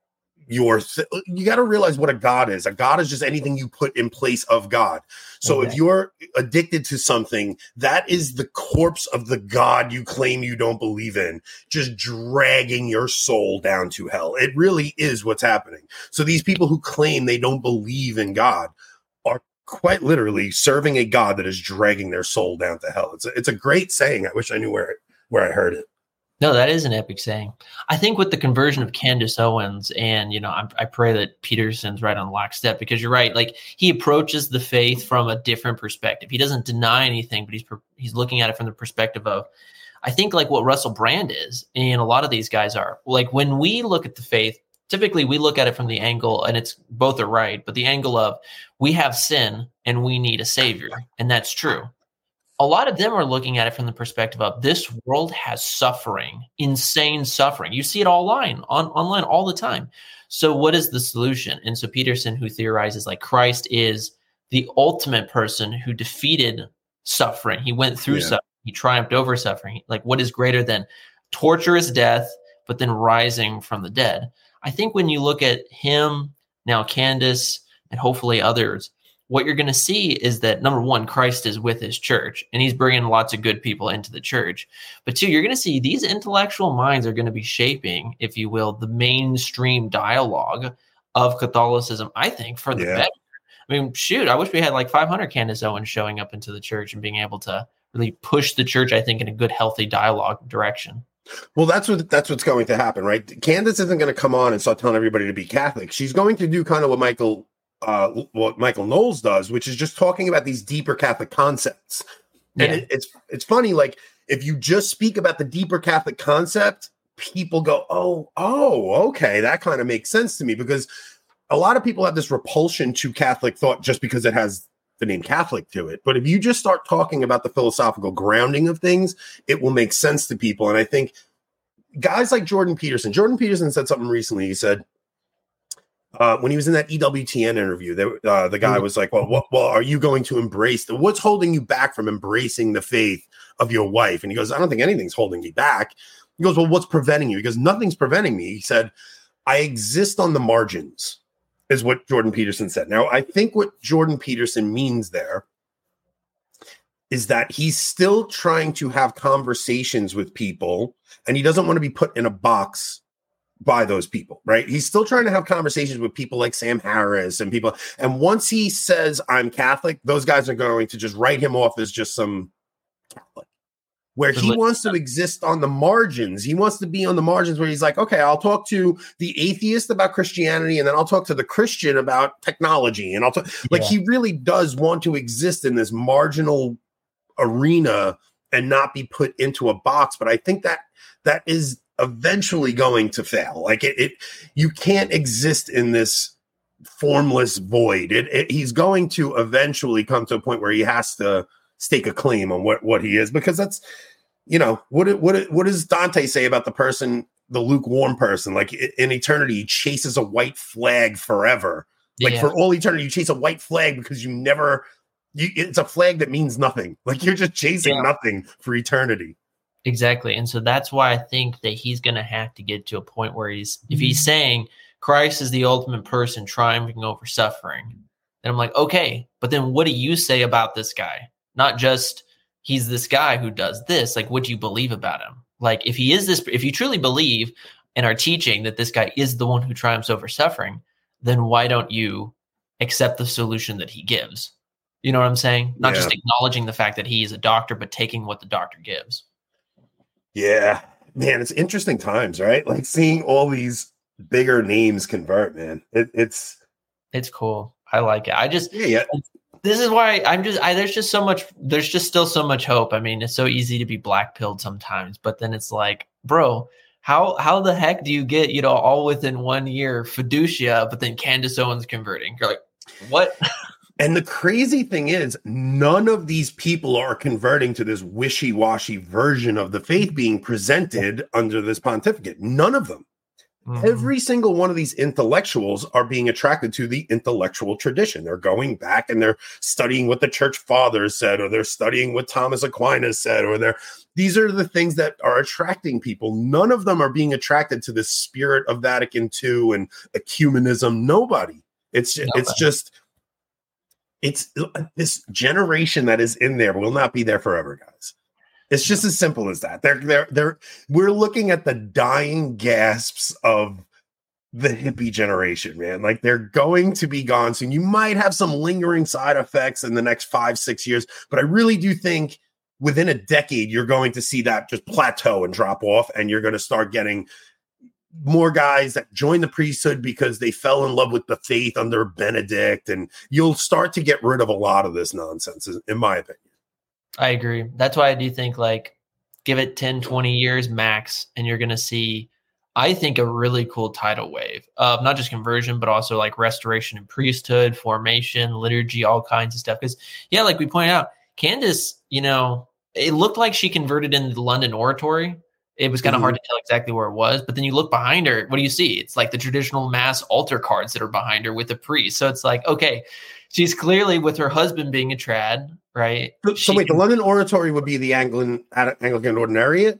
your th- you got to realize what a God is. A God is just anything you put in place of God. So okay. if you're addicted to something, that is the corpse of the God you claim you don't believe in, just dragging your soul down to hell. It really is what's happening. So these people who claim they don't believe in God are quite literally serving a God that is dragging their soul down to hell. It's a, it's a great saying. I wish I knew where where I heard it. No, that is an epic saying. I think with the conversion of Candace Owens, and, you know, I, I pray that Peterson's right on lockstep, because you're right. Like, he approaches the faith from a different perspective. He doesn't deny anything, but he's he's looking at it from the perspective of, I think, like what Russell Brand is, and a lot of these guys are. Like, when we look at the faith, typically we look at it from the angle, and it's both are right, but the angle of we have sin and we need a savior, and that's true. A lot of them are looking at it from the perspective of this world has suffering, insane suffering. You see it all online, on, online all the time. So what is the solution? And so Peterson, who theorizes like Christ is the ultimate person who defeated suffering. He went through yeah. suffering. He triumphed over suffering. Like, what is greater than torturous death, but then rising from the dead? I think when you look at him, now Candace, and hopefully others, what you're going to see is that, number one, Christ is with his church, and he's bringing lots of good people into the church. But two, you're going to see these intellectual minds are going to be shaping, if you will, the mainstream dialogue of Catholicism, I think, for the yeah. better. I mean, shoot, I wish we had like five hundred Candace Owens showing up into the church and being able to really push the church, I think, in a good, healthy dialogue direction. Well, that's what that's what's going to happen, right? Candace isn't going to come on and start telling everybody to be Catholic. She's going to do kind of what Michael uh, what Michael Knowles does, which is just talking about these deeper Catholic concepts. Yeah. And it, it's it's funny, like if you just speak about the deeper Catholic concept, people go, "Oh, oh, okay, that kind of makes sense to me," because a lot of people have this repulsion to Catholic thought just because it has the name Catholic to it. But if you just start talking about the philosophical grounding of things, it will make sense to people. And I think guys like Jordan Peterson, Jordan Peterson said something recently. He said, uh, when he was in that E W T N interview, they, uh, the guy was like, well, what, well, are you going to embrace the, what's holding you back from embracing the faith of your wife? And he goes, I don't think anything's holding me back. He goes, well, what's preventing you? He goes, nothing's preventing me. He said, I exist on the margins, is what Jordan Peterson said. Now, I think what Jordan Peterson means there is that he's still trying to have conversations with people, and he doesn't want to be put in a box by those people, right? He's still trying to have conversations with people like Sam Harris and people. And once he says, I'm Catholic, those guys are going to just write him off as just some Catholic. Where he wants to exist on the margins. He wants to be on the margins where he's like, okay, I'll talk to the atheist about Christianity, and then I'll talk to the Christian about technology. And I'll talk like yeah. he really does want to exist in this marginal arena and not be put into a box. But I think that that is eventually going to fail. Like it, it you can't exist in this formless void. It, it, he's going to eventually come to a point where he has to stake a claim on what, what he is, because that's, you know, what, what, what does Dante say about the person, the lukewarm person? Like in eternity, he chases a white flag forever. Like yeah. for all eternity, you chase a white flag because you never, you, it's a flag that means nothing. Like you're just chasing yeah. nothing for eternity. Exactly. And so that's why I think that he's going to have to get to a point where he's, if he's saying Christ is the ultimate person triumphing over suffering, then I'm like, okay, but then what do you say about this guy? Not just he's this guy who does this. Like, what do you believe about him? Like, if he is this, if you truly believe and are teaching that this guy is the one who triumphs over suffering, then why don't you accept the solution that he gives? You know what I'm saying? Not yeah. just acknowledging the fact that he is a doctor, but taking what the doctor gives. Yeah, man, it's interesting times, right? Like seeing all these bigger names convert, man. It, it's it's cool. I like it. I just yeah, yeah. This is why I'm just, I, there's just so much, there's just still so much hope. I mean, it's so easy to be black-pilled sometimes, but then it's like, bro, how, how the heck do you get, you know, all within one year fiducia, but then Candace Owens converting? You're like, what? And the crazy thing is, none of these people are converting to this wishy-washy version of the faith being presented under this pontificate. None of them. Mm-hmm. Every single one of these intellectuals are being attracted to the intellectual tradition. They're going back and they're studying what the church fathers said, or they're studying what Thomas Aquinas said, or they're, these are the things that are attracting people. None of them are being attracted to the spirit of Vatican Two and ecumenism. Nobody. It's, Nobody. it's just, it's this generation that is in there will not be there forever, guys. It's just as simple as that. They're, they're, they're, we're looking at the dying gasps of the hippie generation, man. Like they're going to be gone soon. You might have some lingering side effects in the next five, six years, but I really do think within a decade, you're going to see that just plateau and drop off. And you're going to start getting more guys that join the priesthood because they fell in love with the faith under Benedict. And you'll start to get rid of a lot of this nonsense, in my opinion. I agree. That's why I do think like give it ten, twenty years max, and you're going to see, I think, a really cool tidal wave of not just conversion, but also like restoration and priesthood, formation, liturgy, all kinds of stuff. Because, yeah, like we pointed out, Candace, you know, it looked like she converted in the London Oratory. It was kind of mm-hmm. hard to tell exactly where it was. But then you look behind her, what do you see? It's like the traditional mass altar cards that are behind her with the priest. So it's like, okay, she's clearly with her husband being a trad, right? So, She so wait, can, the London Oratory would be the Anglican Anglican Ordinariate?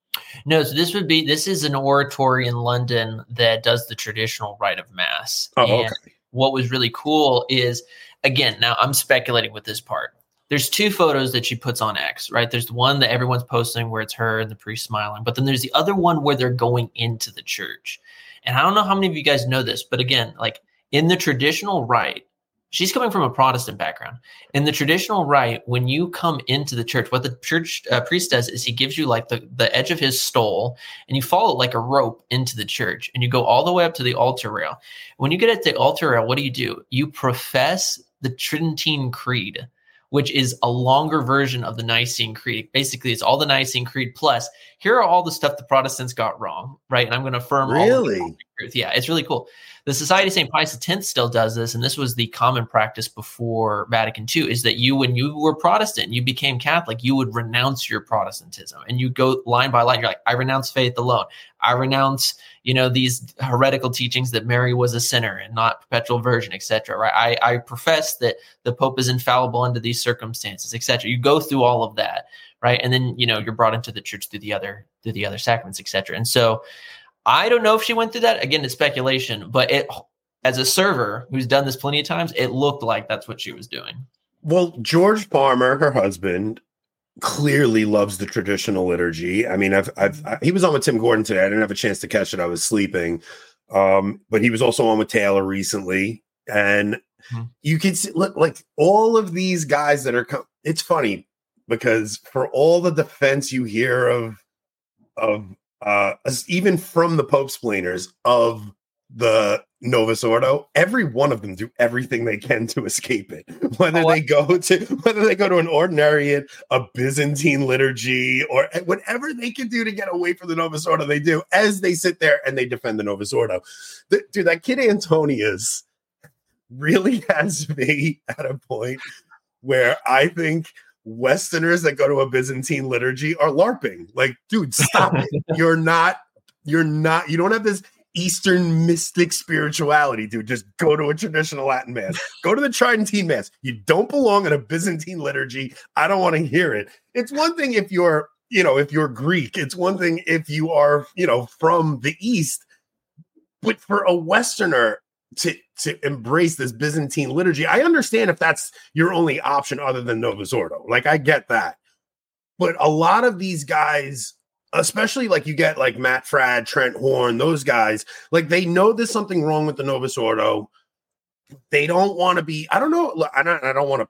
no, so this would be this is an oratory in London that does the traditional rite of mass. Oh, and okay. What was really cool is, again, now I'm speculating with this part. There's two photos that she puts on X, right? There's the one that everyone's posting where it's her and the priest smiling, but then there's the other one where they're going into the church. And I don't know how many of you guys know this, but again, like in the traditional rite, she's coming from a Protestant background. In the traditional rite, when you come into the church, what the church uh, priest does is he gives you like the, the edge of his stole, and you follow it like a rope into the church, and you go all the way up to the altar rail. When you get at the altar rail, what do you do? You profess the Tridentine Creed, which is a longer version of the Nicene Creed. Basically, it's all the Nicene Creed plus here are all the stuff the Protestants got wrong, right? And I'm going to affirm really? all of the truth. Yeah, it's really cool. The Society of Saint Pius X still does this, and this was the common practice before Vatican Two, is that you, when you were Protestant, you became Catholic, you would renounce your Protestantism, and you go line by line. You're like, I renounce faith alone. I renounce, you know, these heretical teachings that Mary was a sinner and not perpetual virgin, et cetera. Right? I, I profess that the Pope is infallible under these circumstances, et cetera. You go through all of that, right? And then, you know, you're brought into the church through the other through the other sacraments, et cetera. And so, I don't know if she went through that. Again, it's speculation, but it, as a server who's done this plenty of times, it looked like that's what she was doing. Well, George Farmer, her husband, clearly loves the traditional liturgy. I mean, I've, I've, I, he was on with Tim Gordon today. I didn't have a chance to catch it. I was sleeping. Um, but he was also on with Taylor recently. And mm-hmm. you can see, look, like all of these guys that are, com- it's funny because for all the defense you hear of, of, uh, even from the Pope splainers of the Novus Ordo, every one of them do everything they can to escape it. Whether oh, they go to whether they go to an ordinariate, a Byzantine liturgy, or whatever they can do to get away from the Novus Ordo, they do as they sit there and they defend the Novus Ordo. The, dude, that kid Antonius really has me at a point where I think Westerners that go to a Byzantine liturgy are LARPing. Like, dude, stop it. You're not, you're not, you don't have this Eastern mystic spirituality, dude. Just go to a traditional Latin mass. Go to the Tridentine mass. You don't belong in a Byzantine liturgy. I don't want to hear it. It's one thing if you're, you know, if you're Greek. It's one thing if you are, you know, from the East. But for a Westerner to to embrace this Byzantine liturgy, I understand if that's your only option other than Novus Ordo. Like, I get that. But a lot of these guys, especially like you get like Matt Fradd, Trent Horn, those guys, like they know there's something wrong with the Novus Ordo. They don't want to be, I don't know, I don't, I don't want to,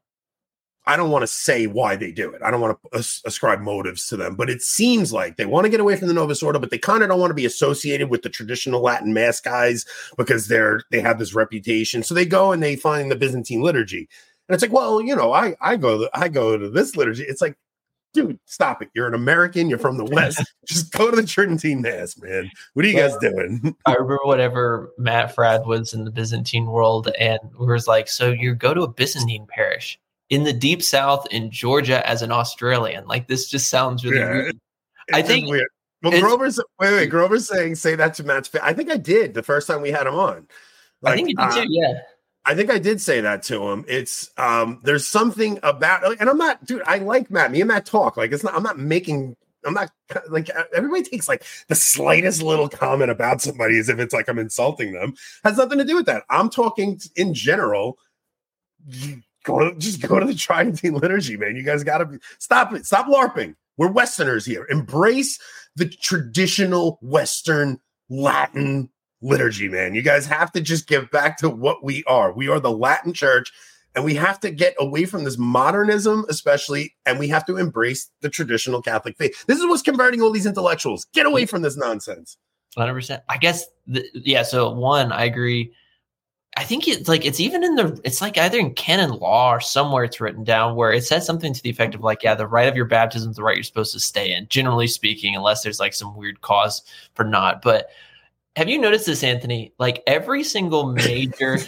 I don't want to say why they do it. I don't want to as- ascribe motives to them, but it seems like they want to get away from the Novus Ordo, but they kind of don't want to be associated with the traditional Latin mass guys because they're, they have this reputation. So they go and they find the Byzantine liturgy. And it's like, well, you know, I, I go, I go to this liturgy. It's like, dude, stop it. You're an American. You're from the West. Just go to the Tridentine mass, man. What are you guys doing? I remember whenever Matt Fradd was in the Byzantine world and was like, so you go to a Byzantine parish in the deep South in Georgia as an Australian. Like, this just sounds really yeah, weird. It, I think weird. Well, Grover's wait, wait, Grover's saying say that to Matt's fa- I think I did the first time we had him on. Like, I think you did uh, too, yeah. I think I did say that to him. It's um there's something about, and I'm not, dude, I like Matt. Me and Matt talk. Like, it's not, I'm not making I'm not like, everybody takes like the slightest little comment about somebody as if it's like I'm insulting them. Has nothing to do with that. I'm talking in general. Go to, just go to the Tridentine liturgy, man. You guys got to stop it. Stop LARPing. We're Westerners here. Embrace the traditional Western Latin liturgy, man. You guys have to just get back to what we are. We are the Latin church, and we have to get away from this modernism, especially, and we have to embrace the traditional Catholic faith. This is what's converting all these intellectuals. Get away from this nonsense. one hundred percent. I guess, the, yeah, so one, I agree. I think it's like, it's even in the, it's like either in canon law or somewhere it's written down where it says something to the effect of like, yeah, the rite of your baptism is the rite you're supposed to stay in, generally speaking, unless there's like some weird cause for not. But have you noticed this, Anthony? Like every single major,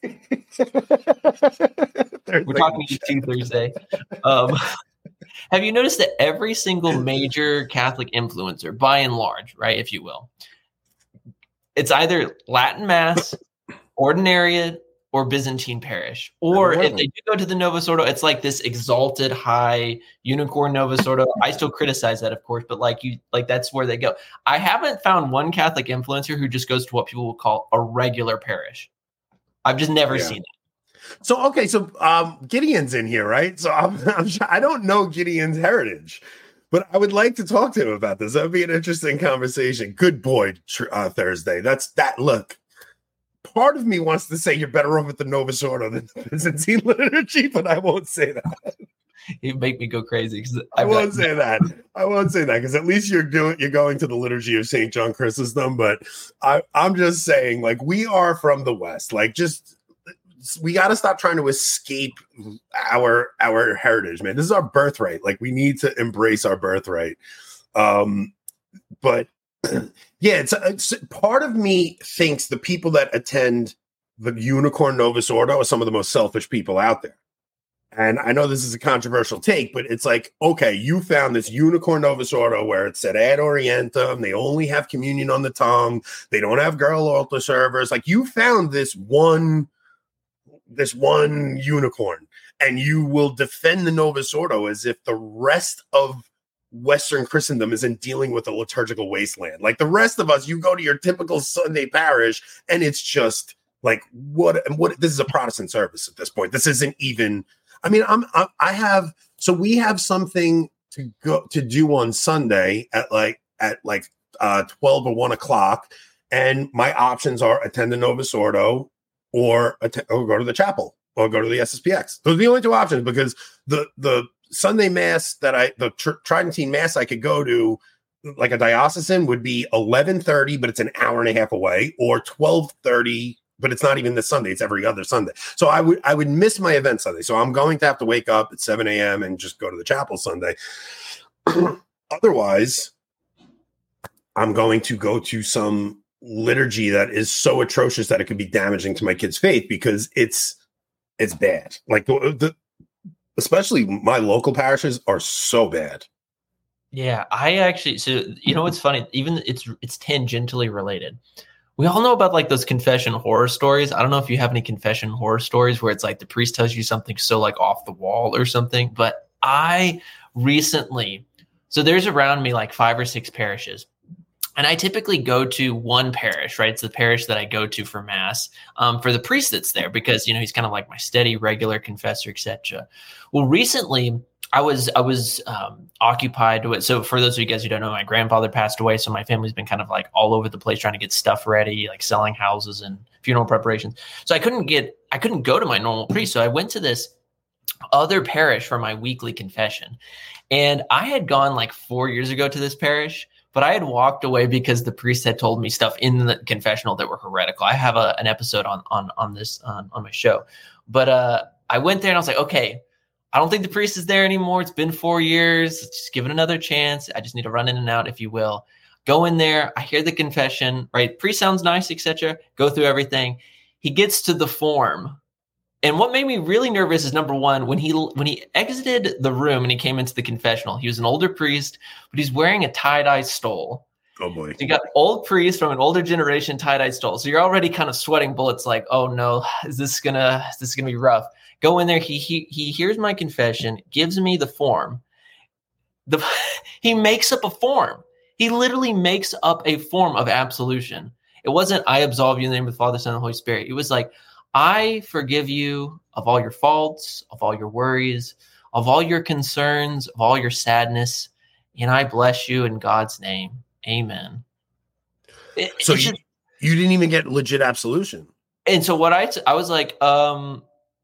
we're talking to you Thursday. Um, have you noticed that every single major Catholic influencer, by and large, right, if you will, it's either Latin Mass, Ordinariate, or Byzantine parish. Or if they do go to the Novus Ordo, it's like this exalted high unicorn Novus Ordo. I still criticize that, of course, but like you, like that's where they go. I haven't found one Catholic influencer who just goes to what people will call a regular parish. I've just never yeah. seen it. So, okay. So um, Gideon's in here, right? So I'm, I'm, I don't know Gideon's heritage, but I would like to talk to him about this. That would be an interesting conversation. Good boy, uh, Thursday. That's that look. Part of me wants to say you're better off with the Novus Ordo than the Byzantine liturgy, but I won't say that. You make me go crazy. I won't say that. I won't say that because at least you're doing you're going to the liturgy of Saint John Chrysostom. But I, I'm just saying, like, we are from the West. Like, just we got to stop trying to escape our our heritage, man. This is our birthright. Like, we need to embrace our birthright. Um, but. Yeah, it's, it's part of me thinks the people that attend the Unicorn Novus Ordo are some of the most selfish people out there. And I know this is a controversial take, but it's like, okay, you found this Unicorn Novus Ordo where it's at Ad Orientem. They only have communion on the tongue. They don't have girl altar servers. Like, you found this one, this one unicorn, and you will defend the Novus Ordo as if the rest of Western Christendom isn't dealing with a liturgical wasteland. Like the rest of us, you go to your typical Sunday parish and it's just like, what, what, this is a Protestant service at this point. This isn't even, I mean, I'm, I, I have, so we have something to go to do on Sunday at like, at like uh, twelve or one o'clock. And my options are attend the Novus Ordo or, att- or go to the chapel or go to the S S P X. Those are the only two options because the, the, Sunday mass that I, the tr- Tridentine mass I could go to, like a diocesan, would be eleven thirty, but it's an hour and a half away, or twelve thirty, but it's not even this Sunday; it's every other Sunday. So I would I would miss my event Sunday. So I'm going to have to wake up at seven a.m. and just go to the chapel Sunday. Otherwise, I'm going to go to some liturgy that is so atrocious that it could be damaging to my kid's faith because it's it's bad. Like the, the especially my local parishes are so bad. Yeah, I actually, so you know what's funny? Even it's it's tangentially related. We all know about like those confession horror stories. I don't know if you have any confession horror stories where it's like the priest tells you something so like off the wall or something. But I recently, so there's around me like five or six parishes. And I typically go to one parish, right? It's the parish that I go to for mass, um, for the priest that's there because, you know, he's kind of like my steady, regular confessor, et cetera. Well, recently I was I was um, occupied with. So for those of you guys who don't know, my grandfather passed away, so my family's been kind of like all over the place trying to get stuff ready, like selling houses and funeral preparations. So I couldn't get I couldn't go to my normal priest. So I went to this other parish for my weekly confession, and I had gone like four years ago to this parish. But I had walked away because the priest had told me stuff in the confessional that were heretical. I have a, an episode on on on this on, on my show. But uh, I went there and I was like, okay, I don't think the priest is there anymore. It's been four years. Just give it another chance. I just need to run in and out, if you will. Go in there. I hear the confession, right? Priest sounds nice, et cetera. Go through everything. He gets to the form. And what made me really nervous is number one, when he when he exited the room and he came into the confessional, he was an older priest, but he's wearing a tie-dye stole. Oh boy. So you got old priest from an older generation tie-dye stole. So you're already kind of sweating bullets like, oh no, is this gonna is this gonna be rough? Go in there, he he he hears my confession, gives me the form. The he makes up a form. He literally makes up a form of absolution. It wasn't I absolve you in the name of the Father, Son, and Holy Spirit. It was like, I forgive you of all your faults, of all your worries, of all your concerns, of all your sadness, and I bless you in God's name. Amen. It, so you, just, you didn't even get legit absolution. And so what I, t- I was like, um,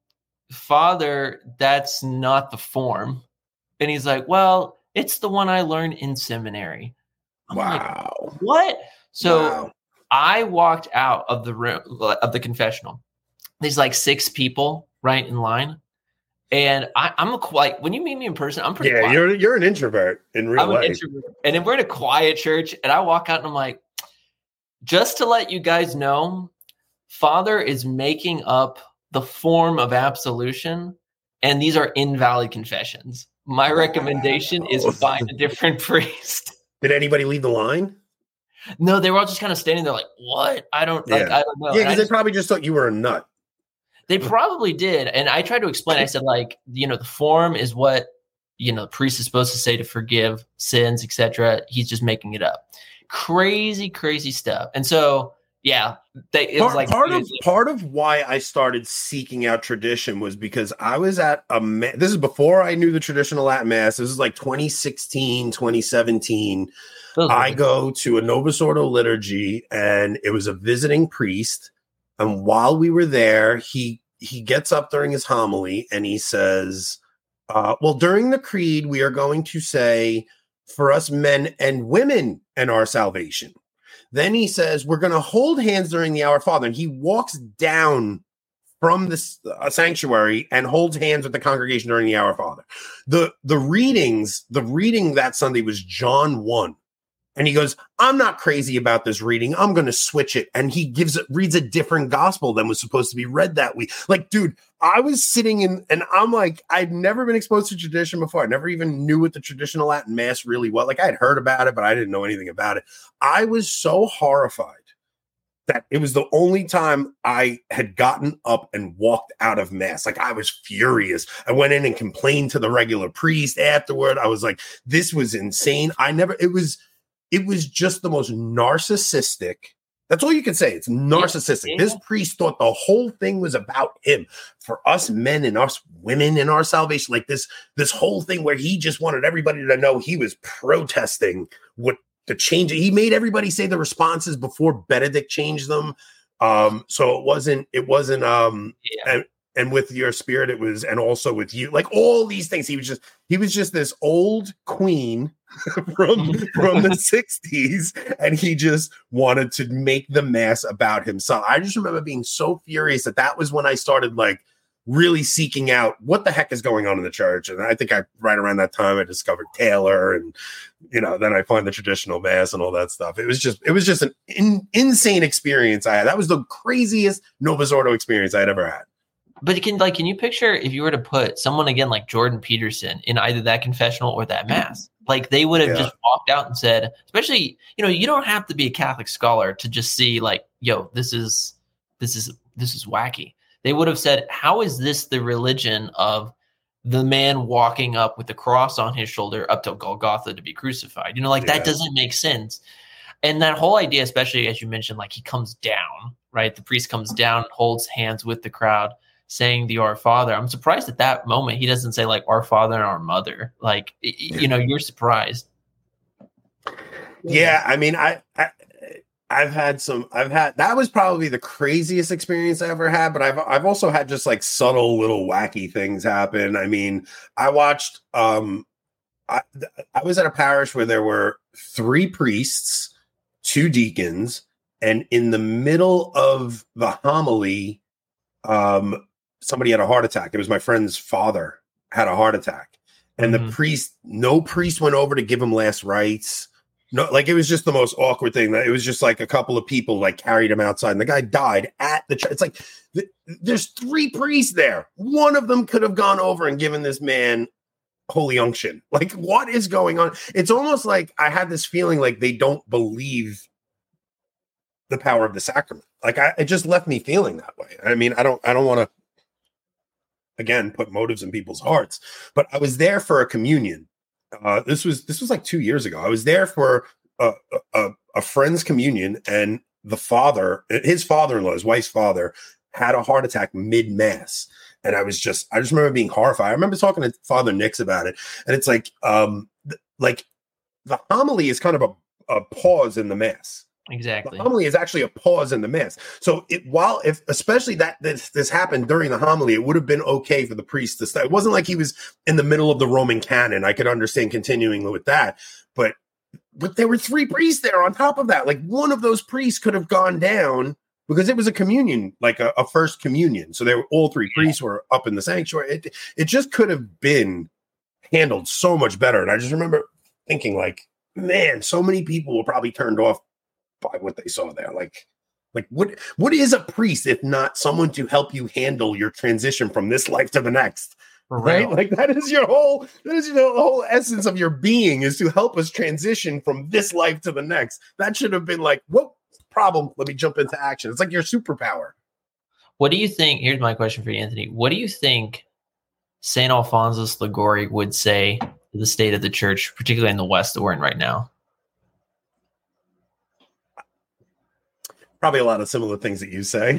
Father, that's not the form. And he's like, well, it's the one I learned in seminary. I'm wow. Like, what? So wow. I walked out of the room, of the confessional. There's like six people right in line. And I, I'm a quiet, when you meet me in person, I'm pretty yeah, quiet. you're you're an introvert in real I'm life. An introvert. And then we're in a quiet church and I walk out and I'm like, just to let you guys know, Father is making up the form of absolution and these are invalid confessions. My recommendation wow. is find a different priest. Did anybody leave the line? No, they were all just kind of standing there like, what? I don't, yeah. like, I don't know. Yeah, because they probably just thought you were a nut. They probably did. And I tried to explain, I said, like, you know, the form is what, you know, the priest is supposed to say to forgive sins, et cetera. He's just making it up. Crazy, crazy stuff. And so, yeah, they, it part, was like part of part of why I started seeking out tradition was because I was at a ma- this is before I knew the traditional Latin Mass. This is like twenty sixteen, twenty seventeen. I go to a Novus Ordo liturgy, and it was a visiting priest. And while we were there, he he gets up during his homily and he says, uh, well, during the creed, we are going to say, for us men and women and our salvation. Then he says, we're going to hold hands during the Our Father. And he walks down from the uh, sanctuary and holds hands with the congregation during the Our Father. The, the readings, the reading that Sunday was John one. And he goes, I'm not crazy about this reading. I'm going to switch it. And he gives it, reads a different gospel than was supposed to be read that week. Like, dude, I was sitting in, and I'm like, I'd never been exposed to tradition before. I never even knew what the traditional Latin Mass really was. Like, I had heard about it, but I didn't know anything about it. I was so horrified that it was the only time I had gotten up and walked out of Mass. Like, I was furious. I went in and complained to the regular priest afterward. I was like, this was insane. I never, it was, It was just the most narcissistic. That's all you can say. It's narcissistic. Yeah. This priest thought the whole thing was about him. For us men and us women and our salvation, like this, this whole thing where he just wanted everybody to know he was protesting what the change. He made everybody say the responses before Benedict changed them. Um, so it wasn't, it wasn't, um, yeah. and, and with your spirit, it was, and also with you, like all these things. He was just, he was just this old queen from from the sixties, and he just wanted to make the Mass about himself. I just remember being so furious that that was when I started like really seeking out what the heck is going on in the church. And I think I right around that time I discovered Taylor, and you know, then I find the traditional Mass and all that stuff. It was just it was just an in, insane experience I had. That was the craziest Novus Ordo experience I had ever had. But it can like, can you picture if you were to put someone again like Jordan Peterson in either that confessional or that Mass? Like they would have yeah. just walked out and said, especially, you know, you don't have to be a Catholic scholar to just see like, yo, this is, this is, this is wacky. They would have said, how is this the religion of the man walking up with the cross on his shoulder up to Golgotha to be crucified? You know, like yeah. that doesn't make sense. And that whole idea, especially as you mentioned, like he comes down, right? The priest comes down, holds hands with the crowd, saying the Our Father. I'm surprised at that moment he doesn't say like Our Father and Our Mother. Like, you know, you're surprised. Yeah, I mean, I, I I've had some. I've had that was probably the craziest experience I ever had. But I've I've also had just like subtle little wacky things happen. I mean, I watched. Um, I I was at a parish where there were three priests, two deacons, and in the middle of the homily, um. somebody had a heart attack. It was my friend's father had a heart attack. And mm-hmm. the priest, no priest went over to give him last rites. No, like it was just the most awkward thing. It was just like a couple of people like carried him outside and the guy died at the church. It's like, th- there's three priests there. One of them could have gone over and given this man holy unction. Like what is going on? It's almost like I had this feeling like they don't believe the power of the sacrament. Like I, it just left me feeling that way. I mean, I don't, I don't want to, again, put motives in people's hearts, but I was there for a communion. Uh, this was this was like two years ago. I was there for a, a, a friend's communion, and the father, his father-in-law, his wife's father, had a heart attack mid-mass, and I was just, I just remember being horrified. I remember talking to Father Nix about it, and it's like, um, th- like the homily is kind of a, a pause in the mass. Exactly. The homily is actually a pause in the Mass. So it, while if especially that this, this happened during the homily, it would have been okay for the priest to start. It wasn't like he was in the middle of the Roman canon. I could understand continuing with that, but but there were three priests there on top of that. Like one of those priests could have gone down because it was a communion, like a, a first communion. So they were all three priests were up in the sanctuary. It it just could have been handled so much better. And I just remember thinking, like, man, so many people were probably turned off by what they saw there. Like, like what what is a priest if not someone to help you handle your transition from this life to the next? Right? Like that is your whole that is the whole essence of your being, is to help us transition from this life to the next. That should have been like, what problem? Let me jump into action. It's like your superpower. What do you think? Here's my question for you, Anthony. What do you think Saint Alphonsus Liguori would say to the state of the church, particularly in the West that we're in right now? Probably a lot of similar things that you say.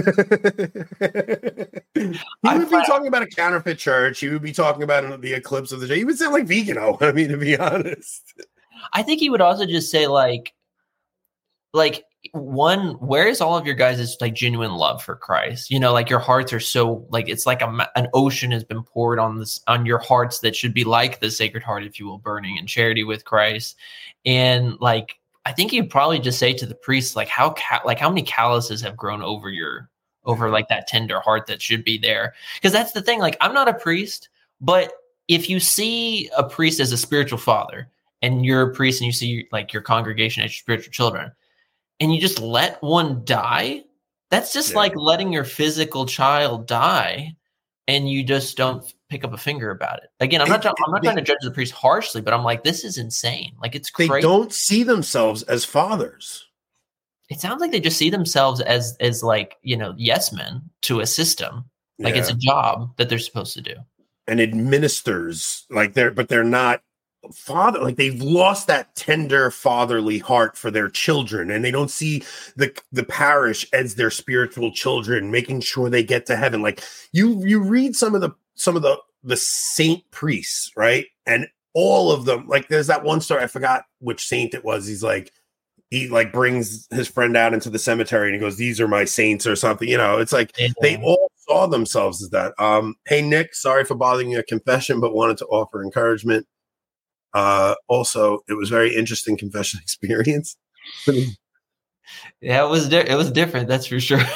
He would be talking about a counterfeit church. He would be talking about the eclipse of the church. He would sound like Vigano, I mean, to be honest. I think he would also just say, like, like, one, where is all of your guys' like genuine love for Christ? You know, like your hearts are so like, it's like a, an ocean has been poured on this, on your hearts that should be like the Sacred Heart, if you will, burning in charity with Christ. And like, I think he'd probably just say to the priests, like how, ca- like how many calluses have grown over your, over like that tender heart that should be there. Cause that's the thing. Like, I'm not a priest, but if you see a priest as a spiritual father and you're a priest and you see like your congregation as your spiritual children, and you just let one die, that's just yeah. like letting your physical child die, and you just don't pick up a finger about it. Again, I'm not. It, I'm not they, trying to judge the priest harshly, but I'm like, this is insane. Like, it's crazy. They don't see themselves as fathers. It sounds like they just see themselves as as like, you know, yes men to a system. Like yeah. it's a job that they're supposed to do. And administers like they're, but they're not. Father, like they've lost that tender fatherly heart for their children, and they don't see the the parish as their spiritual children, making sure they get to heaven. Like you you read some of the some of the the saint priests, right? And all of them, like there's that one story, I forgot which saint it was. He's like he like brings his friend out into the cemetery and he goes, "These are my saints," or something. You know, it's like yeah. they all saw themselves as that. Um, hey Nick, sorry for bothering your confession, but wanted to offer encouragement. Uh, also, it was very interesting confession experience. Yeah, it was di- it was different, that's for sure.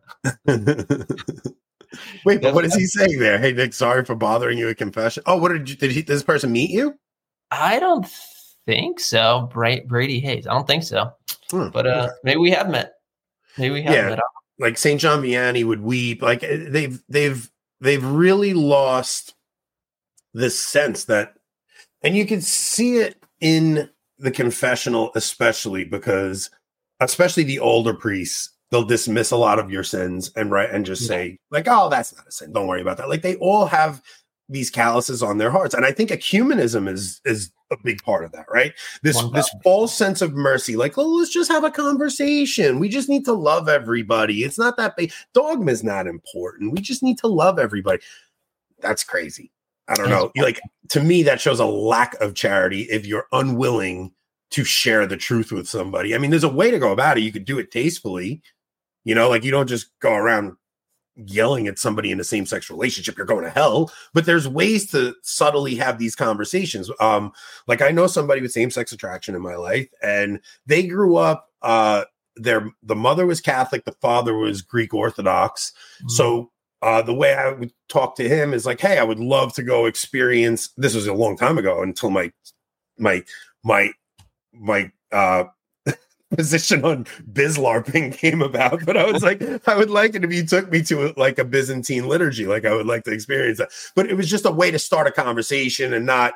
Wait, but what is he saying there? Hey, Nick, sorry for bothering you at confession. Oh, what did you, did he, did this person meet you? I don't think so. Bra- Brady Hayes. I don't think so. Hmm, but uh, okay. maybe we have met. Maybe we have yeah, met. Like Saint John Vianney would weep. Like they've they've they've really lost this sense that. And you can see it in the confessional, especially because, especially the older priests, they'll dismiss a lot of your sins and right and just yeah. say like, "Oh, that's not a sin. Don't worry about that." Like they all have these calluses on their hearts, and I think ecumenism is is a big part of that, right? This this false sense of mercy, like, "Oh, let's just have a conversation. We just need to love everybody. It's not that big. Dogma is not important. We just need to love everybody." That's crazy. I don't know. Like to me, that shows a lack of charity if you're unwilling to share the truth with somebody. I mean, there's a way to go about it. You could do it tastefully, you know, like you don't just go around yelling at somebody in a same-sex relationship. You're going to hell. But there's ways to subtly have these conversations. Um, like I know somebody with same-sex attraction in my life, and they grew up. Uh, their the mother was Catholic, the father was Greek Orthodox. Mm-hmm. So. Uh, the way I would talk to him is like, "Hey, I would love to go experience." This was a long time ago until my my my my uh, position on bizlarping came about. But I was like, I would like it if you took me to like a Byzantine liturgy. Like I would like to experience that. But it was just a way to start a conversation and not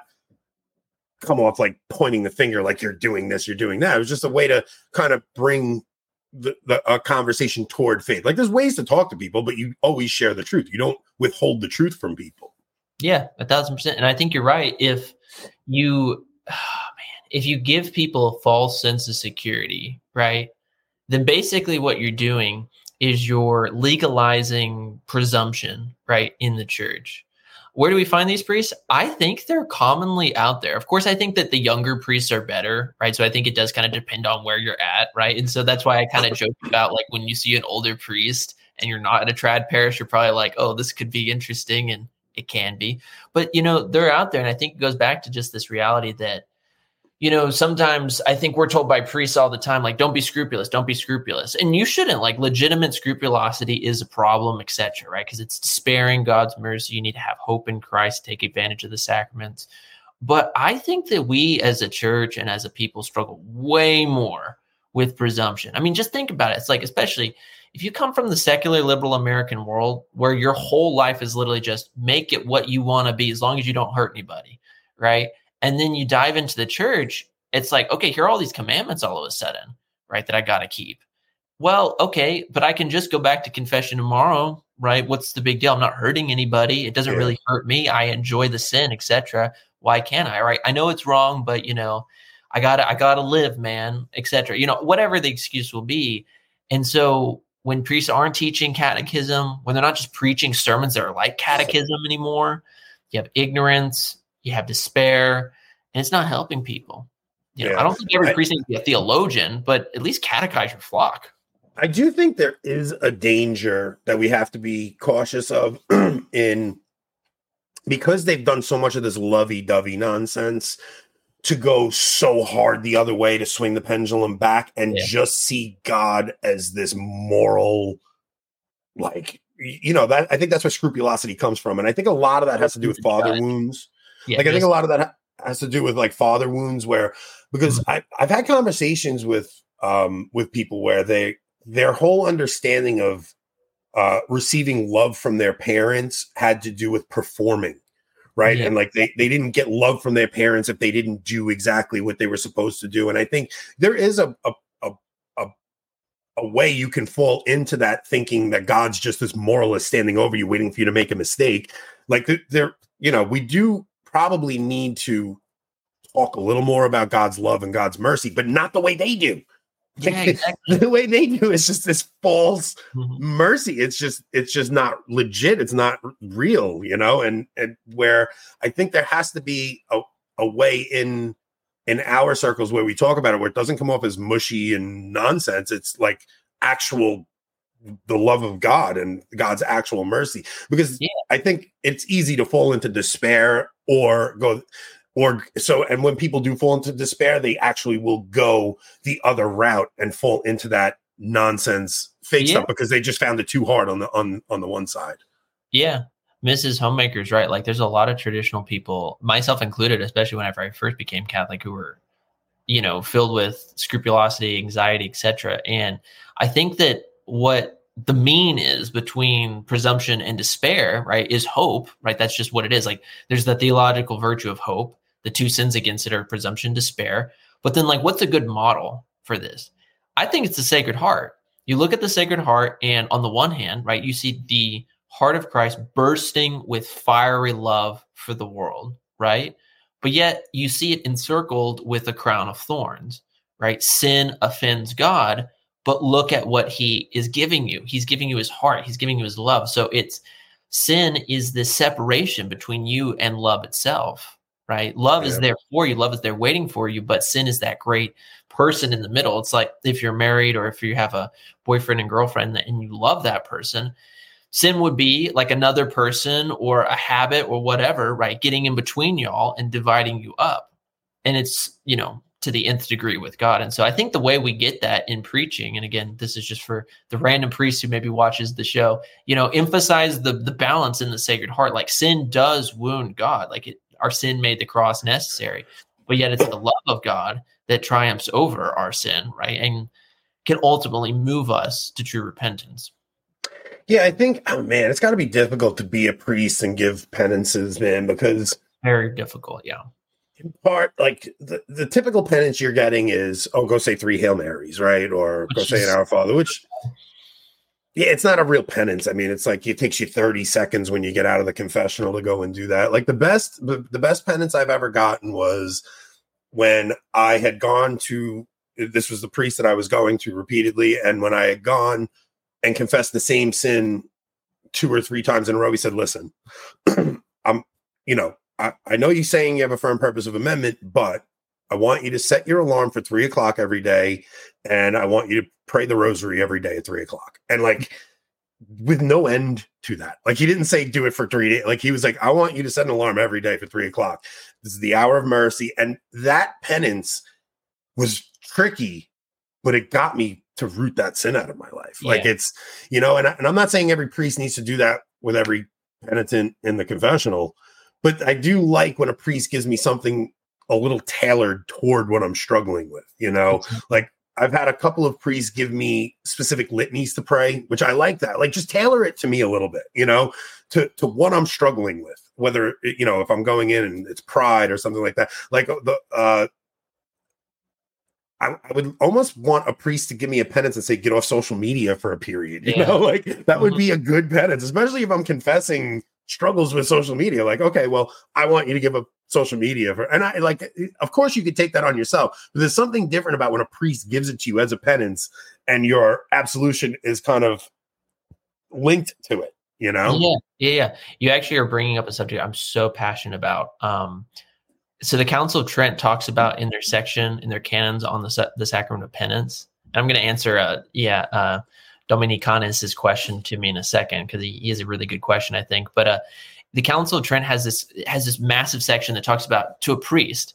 come off like pointing the finger, like you're doing this, you're doing that. It was just a way to kind of bring. The, the a conversation toward faith. Like there's ways to talk to people, but you always share the truth. You don't withhold the truth from people. Yeah, a thousand percent. And I think you're right. If you, oh man, if you give people a false sense of security, right, then basically what you're doing is you're legalizing presumption, right, in the church. Where do we find these priests? I think they're commonly out there. Of course, I think that the younger priests are better, right? So I think it does kind of depend on where you're at, right? And so that's why I kind of joke about like when you see an older priest and you're not at a trad parish, you're probably like, "Oh, this could be interesting," and it can be. But, you know, they're out there. And I think it goes back to just this reality that, you know, sometimes I think we're told by priests all the time, like, don't be scrupulous, don't be scrupulous. And you shouldn't. Like, legitimate scrupulosity is a problem, et cetera, right? Because it's despairing God's mercy. You need to have hope in Christ, take advantage of the sacraments. But I think that we as a church and as a people struggle way more with presumption. I mean, just think about it. It's like, especially if you come from the secular liberal American world where your whole life is literally just make it what you want to be as long as you don't hurt anybody, right? And then you dive into the church, it's like, okay, here are all these commandments all of a sudden, right, that I got to keep. well, okay, but I can just go back to confession tomorrow, right? What's the big deal? I'm not hurting anybody. It doesn't Yeah. really hurt me. I enjoy the sin, et cetera. Why can't I? Right? I know it's wrong, but you know, I gotta, I gotta live, man, et cetera. You know, whatever the excuse will be. And so when priests aren't teaching catechism, when they're not just preaching sermons that are like catechism anymore, you have ignorance, you have despair, and it's not helping people. You know, Yeah. I don't think every I- priest needs to be a theologian, but at least catechize your flock. I do think there is a danger that we have to be cautious of in because they've done so much of this lovey-dovey nonsense to go so hard the other way to swing the pendulum back and Yeah. just see God as this moral, like, you know, that I think that's where scrupulosity comes from. And I think a lot of that has to do with father wounds. Yeah, like, I think just- a lot of that ha- has to do with like father wounds where, because I, I've had conversations with, um, with people where they, their whole understanding of uh, receiving love from their parents had to do with performing, right? Yeah. And like they, they didn't get love from their parents if they didn't do exactly what they were supposed to do. And I think there is a a a, a, a way you can fall into that thinking that God's just this moralist standing over you, waiting for you to make a mistake. Like there, you know, we do probably need to talk a little more about God's love and God's mercy, but not the way they do. Yeah, exactly. The way they do is just this false Mhm. mercy. It's just it's just not legit. It's not real, you know. And and where I think there has to be a, a way in in our circles where we talk about it, where it doesn't come off as mushy and nonsense. It's like actual the love of God and God's actual mercy. Because Yeah. I think it's easy to fall into despair or go. Or so, and when people do fall into despair, they actually will go the other route and fall into that nonsense fake Yeah. stuff because they just found it too hard on the on on the one side. Yeah. Missus Homemaker's right. Like there's a lot of traditional people, myself included, especially whenever I first became Catholic, who were, you know, filled with scrupulosity, anxiety, et cetera. And I think that what the mean is between presumption and despair, right, is hope, right? That's just what it is. Like there's the theological virtue of hope. The two sins against it are presumption, despair. But then, like, what's a good model for this? I think it's the Sacred Heart. You look at the Sacred Heart, and on the one hand, right, you see the heart of Christ bursting with fiery love for the world, right? But yet you see it encircled with a crown of thorns, right? Sin offends God, but look at what he is giving you. He's giving you his heart. He's giving you his love. So it's sin is this separation between you and love itself. Right? Love Yeah. is there for you. Love is there waiting for you, but sin is that great person in the middle. It's like if you're married or if you have a boyfriend and girlfriend and you love that person, sin would be like another person or a habit or whatever, right? Getting in between y'all and dividing you up. And it's, you know, to the nth degree with God. And so I think the way we get that in preaching, and again, this is just for the random priest who maybe watches the show, you know, emphasize the the balance in the Sacred Heart. Like sin does wound God. Like it, our sin made the cross necessary, but yet it's the love of God that triumphs over our sin, right? And can ultimately move us to true repentance. Yeah, I think, oh man, it's got to be difficult to be a priest and give penances, man, because Very difficult, yeah. in part, like the, the typical penance you're getting is, oh, go say three Hail Marys, right? Or Which go say is- an Our Father, which, yeah, it's not a real penance. I mean, it's like it takes you thirty seconds when you get out of the confessional to go and do that. Like the best, the, the best penance I've ever gotten was when I had gone to, this was the priest that I was going to repeatedly. And when I had gone and confessed the same sin two or three times in a row, he said, listen, I'm, you know, I, I know you're saying you have a firm purpose of amendment, but I want you to set your alarm for three o'clock every day. And I want you to pray the rosary every day at three o'clock. And like, with no end to that. Like he didn't say do it for three days. Like he was like, I want you to set an alarm every day for three o'clock. This is the hour of mercy. And that penance was tricky, but it got me to root that sin out of my life. Like Yeah. it's, you know, and, I, and I'm not saying every priest needs to do that with every penitent in the confessional, but I do like when a priest gives me something a little tailored toward what I'm struggling with, you know, like I've had a couple of priests give me specific litanies to pray, which I like that. Like just tailor it to me a little bit, you know, to, to what I'm struggling with, whether, you know, if I'm going in and it's pride or something like that. Like the, uh, I, I would almost want a priest to give me a penance and say, get off social media for a period. You Yeah. know, like that Mm-hmm. would be a good penance, especially if I'm confessing struggles with social media. Like, okay, well, I want you to give up social media for, and I like, of course you could take that on yourself, but there's something different about when a priest gives it to you as a penance and your absolution is kind of linked to it, you know? Yeah, yeah, yeah. You actually are bringing up a subject I'm so passionate about. Um, so the Council of Trent talks about in their section, in their canons on the sa- the sacrament of penance. And I'm going to answer, uh, yeah, uh, Dominicanus' question to me in a second, because he, he is a really good question, I think. But uh, the Council of Trent has this has this massive section that talks about, to a priest,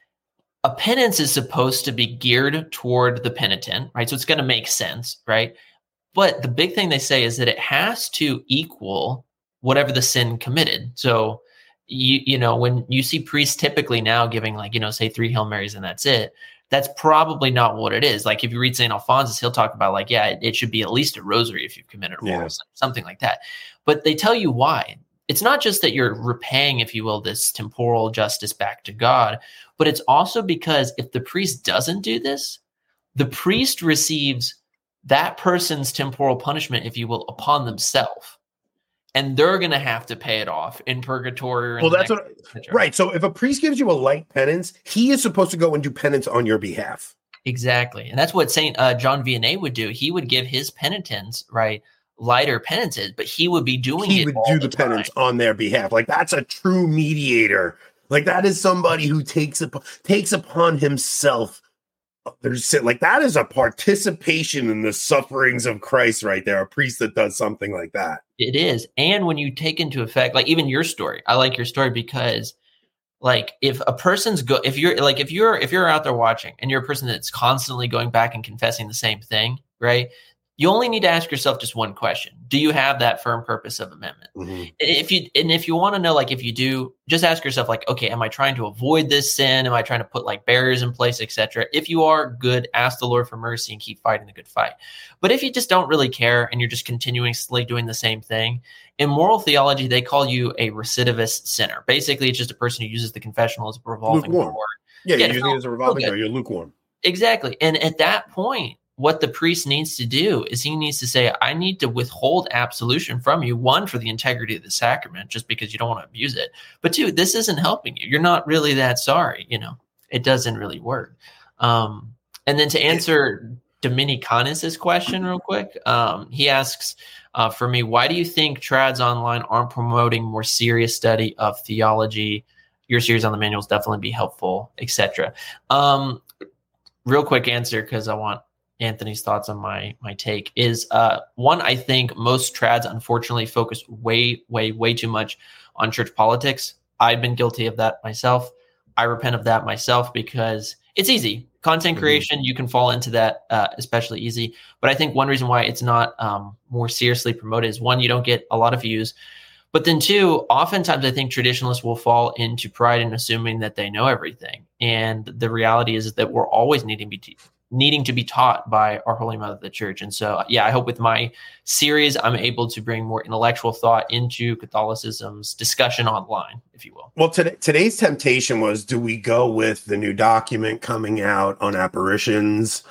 a penance is supposed to be geared toward the penitent, right? So it's going to make sense, right? But the big thing they say is that it has to equal whatever the sin committed. So, you you know, when you see priests typically now giving, like, you know, say three Hail Marys and that's it, that's probably not what it is. Like if you read Saint Alphonsus, he'll talk about like, yeah, it, it should be at least a rosary if you've committed a moral Yeah. sin, something like that. But they tell you why. It's not just that you're repaying, if you will, this temporal justice back to God, but it's also because if the priest doesn't do this, the priest receives that person's temporal punishment, if you will, upon themselves. And they're going to have to pay it off in purgatory. Or in Well, the that's next what, picture. right. So if a priest gives you a light penance, he is supposed to go and do penance on your behalf. Exactly. And that's what Saint uh, John Vianney would do. He would give his penitents, right, lighter penances, but he would be doing He it would all do the, the time. penance on their behalf. Like that's a true mediator. Like that is somebody who takes up, takes upon himself. There's like that is a participation in the sufferings of Christ right there. A priest that does something like that. It is. And when you take into effect, like even your story, I like your story because like if a person's go, if you're like, if you're, if you're out there watching and you're a person that's constantly going back and confessing the same thing, right? You only need to ask yourself just one question. Do you have that firm purpose of amendment? Mm-hmm. If you, and if you want to know, like, if you do, just ask yourself, like, okay, am I trying to avoid this sin? Am I trying to put like barriers in place, et cetera? If you are, good, ask the Lord for mercy and keep fighting the good fight. But if you just don't really care and you're just continuously doing the same thing, in moral theology, they call you a recidivist sinner. Basically, it's just a person who uses the confessional as a revolving Lukewarm. door. Yeah, Yeah, you're using it as a revolving door. You're lukewarm. Exactly. And at that point, what the priest needs to do is he needs to say, I need to withhold absolution from you. One, for the integrity of the sacrament, just because you don't want to abuse it. But two, this isn't helping you. You're not really that sorry. You know, it doesn't really work. Um, and then to answer Dominicanus's question real quick, um, he asks, uh, for me, why do you think trads online aren't promoting more serious study of theology? Your series on the manuals definitely be helpful, et cetera. Um, real quick answer, because I want Anthony's thoughts on my my take is uh, one, I think most trads unfortunately focus way, way, way too much on church politics. I've been guilty of that myself. I repent of that myself because it's easy. Content creation, mm-hmm. you can fall into that uh, especially easy. But I think one reason why it's not um, more seriously promoted is one, you don't get a lot of views. But then two, oftentimes I think traditionalists will fall into pride in assuming that they know everything. And the reality is that we're always needing to be needing to be taught by our Holy Mother, the Church. And so, yeah, I hope with my series, I'm able to bring more intellectual thought into Catholicism's discussion online, if you will. Well, today, today's temptation was, do we go with the new document coming out on apparitions?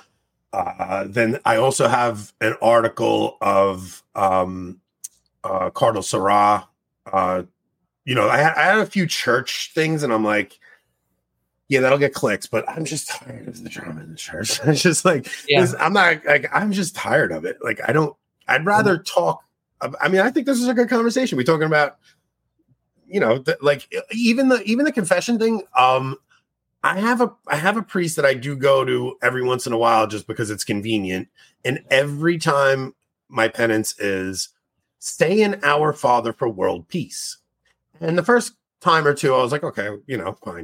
Uh, then I also have an article of um, uh, Cardinal Sarah. Uh, you know, I, I had a few church things, and I'm like, yeah, that'll get clicks, but I'm just tired of the drama in the church. It's just like, yeah. this, I'm not like, I'm just tired of it. Like, I don't, I'd rather mm-hmm. talk. I mean, I think this is a good conversation. We're talking about, you know, the, like even the, even the confession thing. Um, I have a, I have a priest that I do go to every once in a while just because it's convenient. And every time my penance is say an Our Father for world peace. And the first time or two, I was like, okay, you know, fine.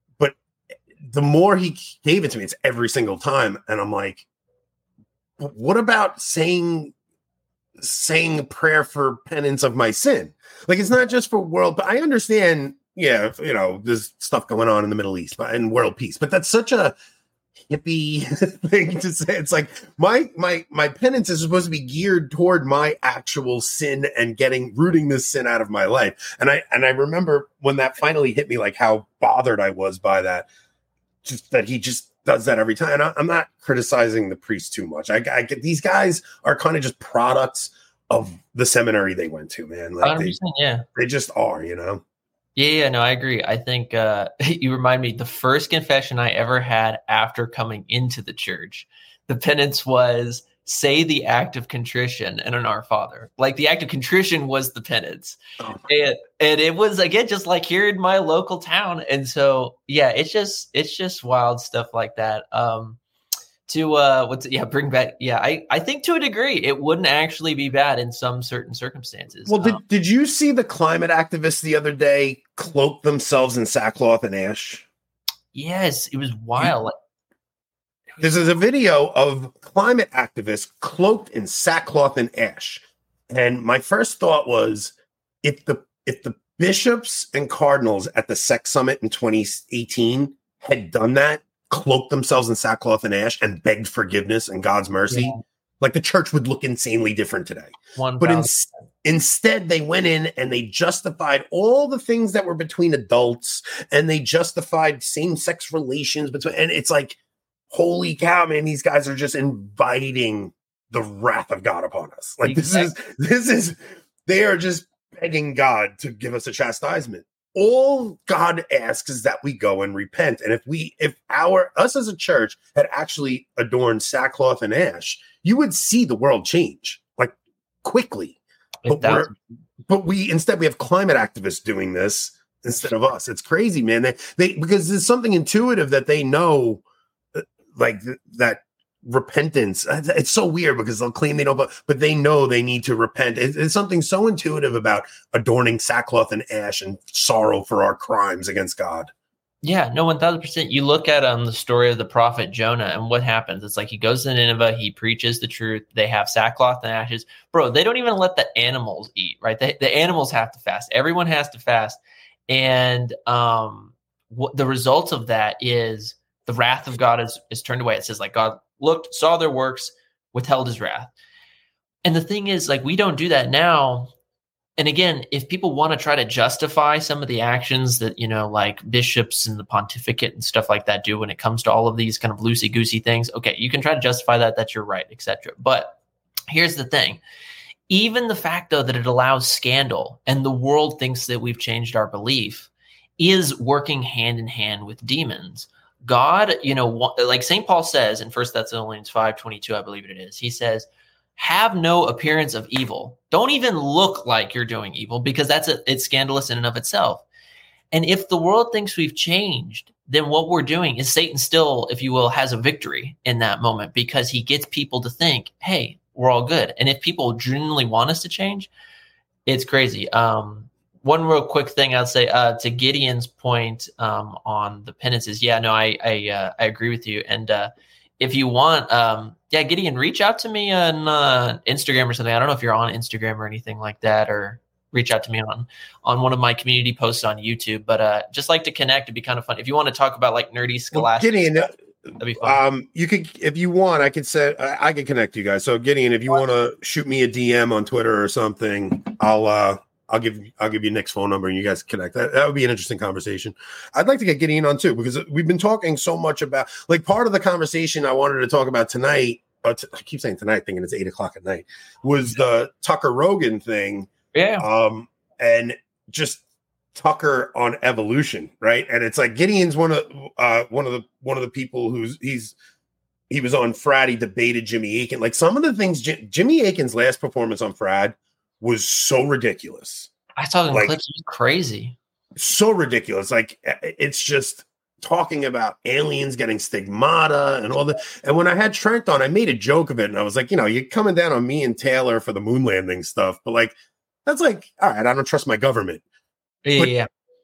The more he gave it to me, it's every single time. And I'm like, what about saying, saying a prayer for penance of my sin? Like, it's not just for world, but I understand, yeah, you know, there's stuff going on in the Middle East but and world peace, but that's such a hippie thing to say. It's like my, my, my penance is supposed to be geared toward my actual sin and getting, rooting this sin out of my life. And I, and I remember when that finally hit me, like how bothered I was by that. Just that he just does that every time. And I, I'm not criticizing the priests too much. I, I get these guys are kind of just products of the seminary they went to, man. Like they, yeah, they just are, you know. Yeah, yeah, no, I agree. I think uh, you remind me the first confession I ever had after coming into the church. The penance was say the act of contrition and an Our Father. Like the act of contrition was the penance. Oh. And and it was, again, just like here in my local town. And so, yeah, it's just it's just wild stuff like that. Um, to uh, what's yeah, bring back. Yeah, I, I think to a degree it wouldn't actually be bad in some certain circumstances. Well, did, um, did you see the climate activists the other day cloak themselves in sackcloth and ash? Yes, it was wild. You, This is a video of climate activists cloaked in sackcloth and ash. And my first thought was, if the if the bishops and cardinals at the Sex Summit in twenty eighteen had done that, cloaked themselves in sackcloth and ash and begged forgiveness and God's mercy, yeah. like the church would look insanely different today. one But in, instead, they went in and they justified all the things that were between adults, and they justified same-sex relations between, and it's like, holy cow, man, these guys are just inviting the wrath of God upon us. Like exactly. this is, this is, they are just begging God to give us a chastisement. All God asks is that we go and repent. And if we, if our, us as a church had actually adorned sackcloth and ash, you would see the world change like quickly. But, we're, but we, instead we have climate activists doing this instead of us. It's crazy, man. They, they, because there's something intuitive that they know, like th- that repentance. It's so weird because they'll claim they don't, but, but they know they need to repent. It's, it's something so intuitive about adorning sackcloth and ash and sorrow for our crimes against God. Yeah, no, one thousand percent. You look at um the story of the prophet Jonah, and what happens? It's like he goes to Nineveh, he preaches the truth. They have sackcloth and ashes. Bro, they don't even let the animals eat, right? They, the animals have to fast. Everyone has to fast. And um, what the result of that is the wrath of God is, is turned away. It says like God looked, saw their works, withheld his wrath. And the thing is, like, we don't do that now. And again, if people want to try to justify some of the actions that, you know, like bishops and the pontificate and stuff like that do when it comes to all of these kind of loosey-goosey things, okay, you can try to justify that, that you're right, et cetera. But here's the thing. Even the fact, though, that it allows scandal and the world thinks that we've changed our belief is working hand in hand with demons. God, you know, like Saint Paul says in First Thessalonians five twenty-two, I believe it is, he says, have no appearance of evil. Don't even look like you're doing evil, because that's a, it's scandalous in and of itself. And if the world thinks we've changed, then what we're doing is Satan still, if you will, has a victory in that moment, because he gets people to think, hey, we're all good. And if people genuinely want us to change, it's crazy. Um, One real quick thing I'd say uh, to Gideon's point um, on the penances. Yeah, no, I I, uh, I agree with you. And uh, if you want, um, yeah, Gideon, reach out to me on uh, Instagram or something. I don't know if you're on Instagram or anything like that, or reach out to me on on one of my community posts on YouTube. But uh, just like to connect. It'd be kind of fun. If you want to talk about like nerdy scholastic well, Gideon, stuff, that'd be fun. Um, you could, if you want, I could set, I, I could connect you guys. So Gideon, if you want to shoot me a D M on Twitter or something, I'll uh, I'll give I'll give you Nick's phone number and you guys connect. That that would be an interesting conversation. I'd like to get Gideon on too, because we've been talking so much about, like, part of the conversation I wanted to talk about tonight. Uh, t- I keep saying tonight, thinking it's eight o'clock at night. Was the Tucker Rogan thing? Yeah. Um, and just Tucker on evolution, right? And it's like Gideon's one of uh one of the one of the people who's he's he was on Frad. He debated Jimmy Akin. Like some of the things J- Jimmy Akin's last performance on Frad was so ridiculous. I saw the like, clips. It was crazy. So ridiculous. Like it's just talking about aliens getting stigmata and all that. And when I had Trent on, I made a joke of it. And I was like, you know, you're coming down on me and Taylor for the moon landing stuff. But like, that's like, all right, I don't trust my government. Yeah. But, yeah.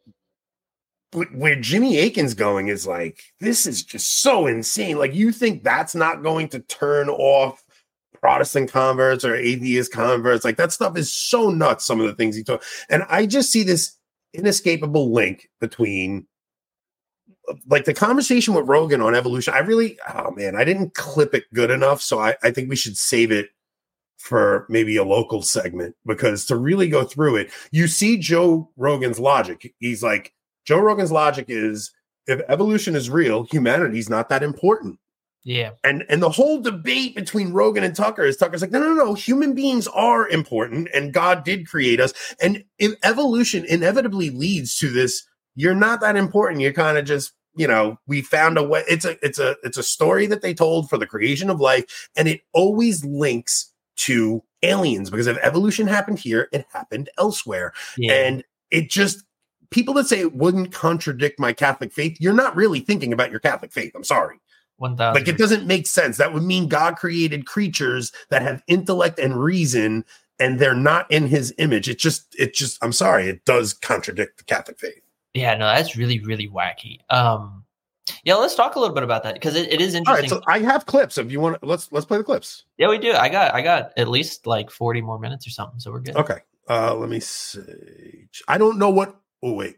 but where Jimmy Akin's going is like, this is just so insane. Like, you think that's not going to turn off Protestant converts or atheist converts? Like, that stuff is so nuts, some of the things he talk. And I just see this inescapable link between, like, the conversation with Rogan on evolution. I really, oh man, I didn't clip it good enough. So I, I think we should save it for maybe a local segment, because to really go through it, you see Joe Rogan's logic. He's like, Joe Rogan's logic is if evolution is real, humanity's not that important. Yeah. And and the whole debate between Rogan and Tucker is Tucker's like, no, no, no, human beings are important and God did create us. And if evolution inevitably leads to this, you're not that important. You're kind of just, you know, we found a way. It's a it's a it's a story that they told for the creation of life, and it always links to aliens because if evolution happened here, it happened elsewhere. Yeah. And it just people that say it wouldn't contradict my Catholic faith, you're not really thinking about your Catholic faith. I'm sorry. one thousand Like, it doesn't make sense. That would mean God created creatures that have intellect and reason, and they're not in his image. It just, it just, I'm sorry, it does contradict the Catholic faith. Yeah, no, that's really, really wacky. Um, yeah, let's talk a little bit about that because it, it is interesting. All right, so I have clips. If you want, let's let's play the clips. Yeah, we do. I got, I got at least like forty more minutes or something, so we're good. Okay. Uh, let me see. I don't know what. Oh wait.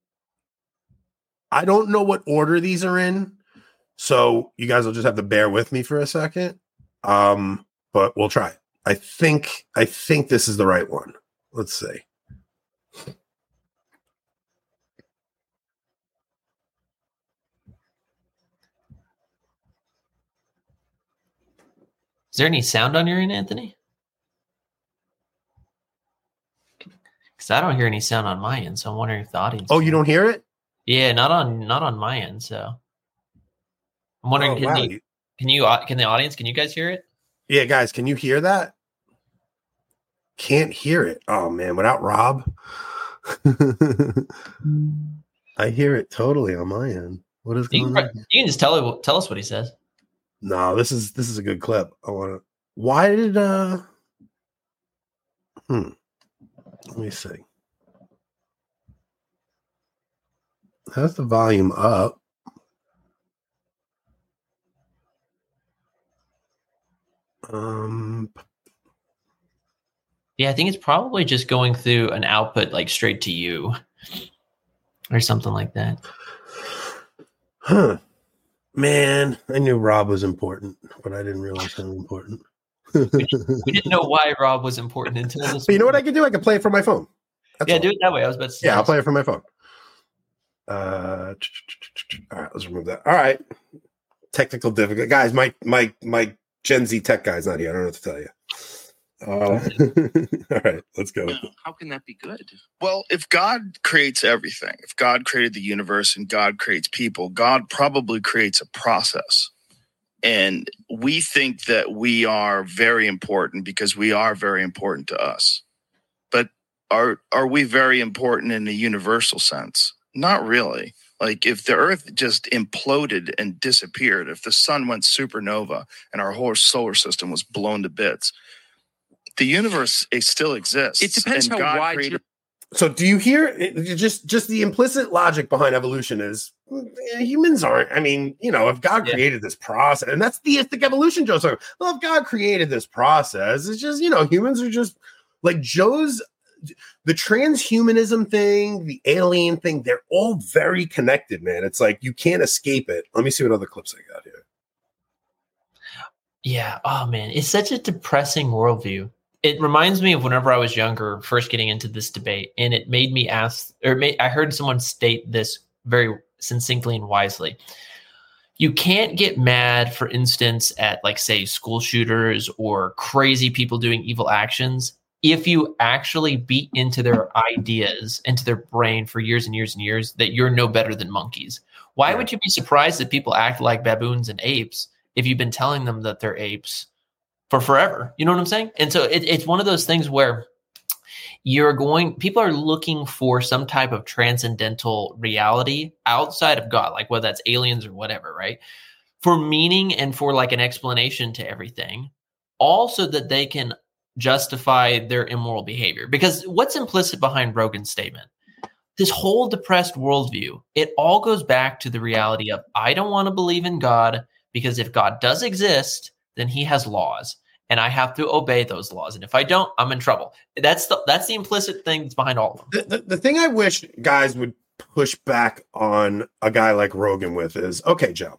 I don't know what order these are in. So you guys will just have to bear with me for a second. Um, but we'll try. I think I think this is the right one. Let's see. Is there any sound on your end, Anthony? Because I don't hear any sound on my end, so I'm wondering if the audience. Oh, you don't hear it? Yeah, not on not on my end. So I'm wondering, oh, can, wow. you, can you can the audience? Can you guys hear it? Yeah, guys, can you hear that? Can't hear it. Oh man, without Rob, I hear it totally on my end. What is you going can, on? You can just tell tell us what he says. No, this is this is a good clip. I want to. Why did uh? Hmm. Let me see. How's the volume up? Um. Yeah, I think it's probably just going through an output like straight to you, or something like that. Huh. Man, I knew Rob was important, but I didn't realize how important. we, didn't, we didn't know why Rob was important until this. But you know what I can do? I can play it from my phone. That's yeah, all. Do it that way. I was about to say. Yeah, I'll play it from my phone. Uh, all right, let's remove that. All right, technical difficult guys. My my my Gen Z tech guy's not here. I don't know what to tell you. Uh, all right, let's go. No, how can that be good? Well, if God creates everything, if God created the universe and God creates people, God probably creates a process. And we think that we are very important because we are very important to us. But are are we very important in a universal sense? Not really. Like if the Earth just imploded and disappeared, if the sun went supernova and our whole solar system was blown to bits, the universe it still exists. It depends how God wide. created- So, do you hear? It, just, just the implicit logic behind evolution is eh, humans aren't. I mean, you know, if God Yeah. created this process, and that's theistic evolution, Joe's talking. Well, if God created this process, it's just you know, humans are just like Joe's. The transhumanism thing, the alien thing, they're all very connected, man. It's like you can't escape it. Let me see what other clips I got here. Yeah. Oh man, it's such a depressing worldview. It reminds me of whenever I was younger, first getting into this debate, and it made me ask, or made, I heard someone state this very succinctly and wisely. You can't get mad, for instance, at like say school shooters or crazy people doing evil actions if you actually beat into their ideas, into their brain for years and years and years that you're no better than monkeys. Why Yeah. would you be surprised that people act like baboons and apes if you've been telling them that they're apes for forever? You know what I'm saying? And so it, it's one of those things where you're going, people are looking for some type of transcendental reality outside of God, like whether that's aliens or whatever, right? For meaning and for like an explanation to everything, also that they can justify their immoral behavior. Because what's implicit behind Rogan's statement? This whole depressed worldview, it all goes back to the reality of, I don't want to believe in God because if God does exist, then he has laws and I have to obey those laws. And if I don't, I'm in trouble. That's the, that's the implicit thing that's behind all of them. The, the, the thing I wish guys would push back on a guy like Rogan with is, okay, Joe,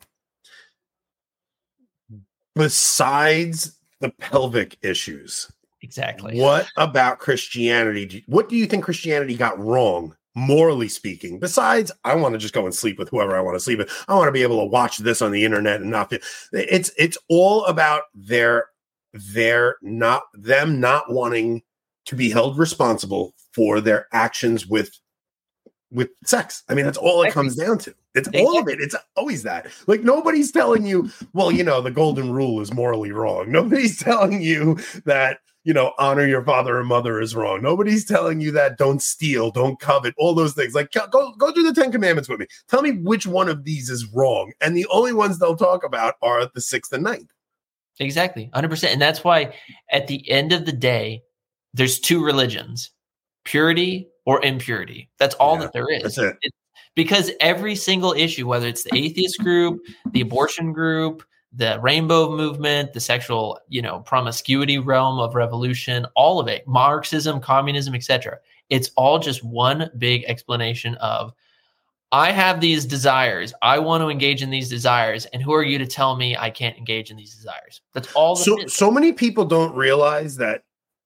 besides the pelvic issues, Exactly. what about Christianity? What do you think Christianity got wrong morally speaking. Besides, I want to just go and sleep with whoever I want to sleep with. I want to be able to watch this on the internet and not feel it's it's all about their their not them not wanting to be held responsible for their actions with with sex. I mean, that's all it comes down to. It's all of it. It's always that. Like, nobody's telling you, well, you know, the golden rule is morally wrong. Nobody's telling you that, you know, honor your father and mother is wrong. Nobody's telling you that don't steal, don't covet, all those things. Like, go, go through the Ten Commandments with me. Tell me which one of these is wrong. And the only ones they'll talk about are the sixth and ninth. Exactly. one hundred percent. And that's why at the end of the day, there's two religions, purity or impurity. That's all yeah, that there is. That's it. It, because every single issue, whether it's the atheist group, the abortion group, the rainbow movement, the sexual, you know, promiscuity realm of revolution, all of it, Marxism, communism, et cetera. It's all just one big explanation of, I have these desires. I want to engage in these desires. And who are you to tell me I can't engage in these desires? That's all. So, so many people don't realize that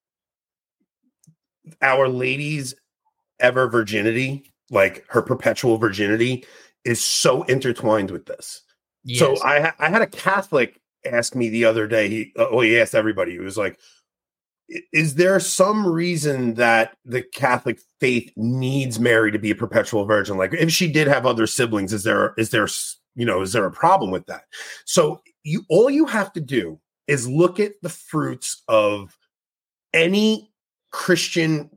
Our Lady's ever virginity, like her perpetual virginity, is so intertwined with this. Yes. So I I had a Catholic ask me the other day. He oh he asked everybody. He was like, "Is there some reason that the Catholic faith needs Mary to be a perpetual virgin? Like, if she did have other siblings, is there is there you know is there a problem with that?" So you all you have to do is look at the fruits of any Christian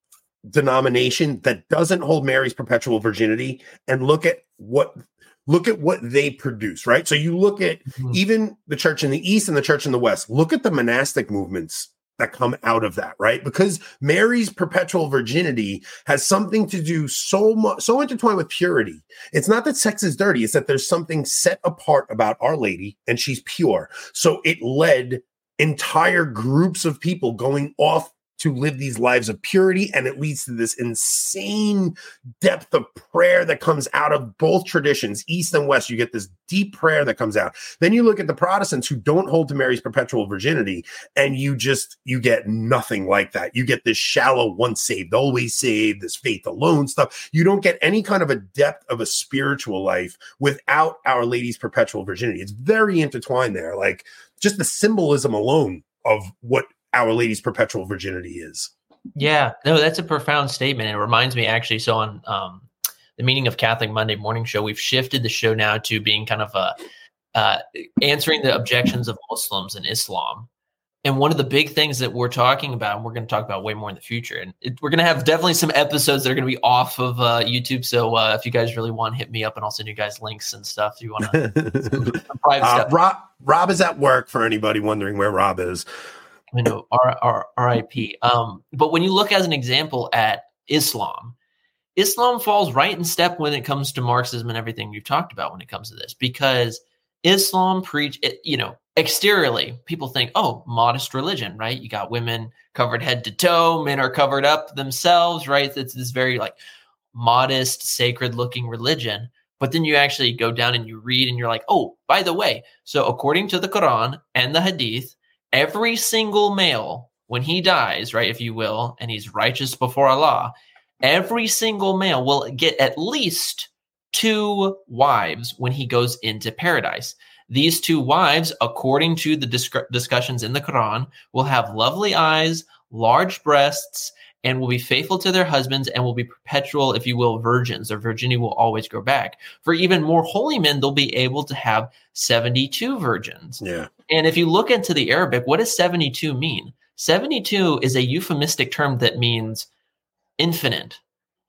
denomination that doesn't hold Mary's perpetual virginity and look at what look at what they produce, right? So you look at mm-hmm. even the church in the East and the church in the West, look at the monastic movements that come out of that, right? Because Mary's perpetual virginity has something to do so much, so intertwined with purity. It's not that sex is dirty, it's that there's something set apart about Our Lady and she's pure. So it led entire groups of people going off to live these lives of purity, and it leads to this insane depth of prayer that comes out of both traditions, East and West. You get this deep prayer that comes out. Then you look at the Protestants who don't hold to Mary's perpetual virginity, and you just, you get nothing like that. You get this shallow, once saved, always saved, this faith alone stuff. You don't get any kind of a depth of a spiritual life without Our Lady's perpetual virginity. It's very intertwined there. Like, just the symbolism alone of what Our Lady's perpetual virginity is. Yeah, no, that's a profound statement. It reminds me actually, so on um, the Meaning of Catholic Monday morning show, we've shifted the show now to being kind of a, uh, answering the objections of Muslims and Islam. And one of the big things that we're talking about, and we're going to talk about way more in the future, and it, we're going to have definitely some episodes that are going to be off of uh, YouTube. So uh, if you guys really want, hit me up and I'll send you guys links and stuff. If you want to private uh, stuff. Rob, Rob is at work, for anybody wondering where Rob is. I know, R, R, R I P. Um, but when you look as an example at Islam, Islam falls right in step when it comes to Marxism and everything we've talked about when it comes to this, because Islam preach, you know, exteriorly, people think, oh, modest religion, right? You got women covered head to toe, men are covered up themselves, right? It's this very like modest, sacred looking religion. But then you actually go down and you read and you're like, oh, by the way, so according to the Quran and the Hadith, every single male, when he dies, right, if you will, and he's righteous before Allah, every single male will get at least two wives when he goes into paradise. These two wives, according to the disc- discussions in the Quran, will have lovely eyes, large breasts, and will be faithful to their husbands and will be perpetual, if you will, virgins. Their virginity will always grow back. For even more holy men, they'll be able to have seventy-two virgins. Yeah. And if you look into the Arabic, what does seventy-two mean? seventy-two is a euphemistic term that means infinite.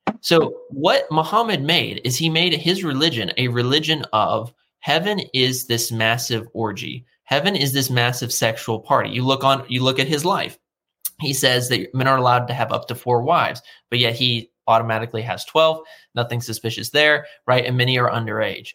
So what Muhammad made is he made his religion a religion of heaven is this massive orgy. Heaven is this massive sexual party. You look on, you look at his life. He says that men are allowed to have up to four wives, but yet he automatically has twelve. Nothing suspicious there, right? And many are underage.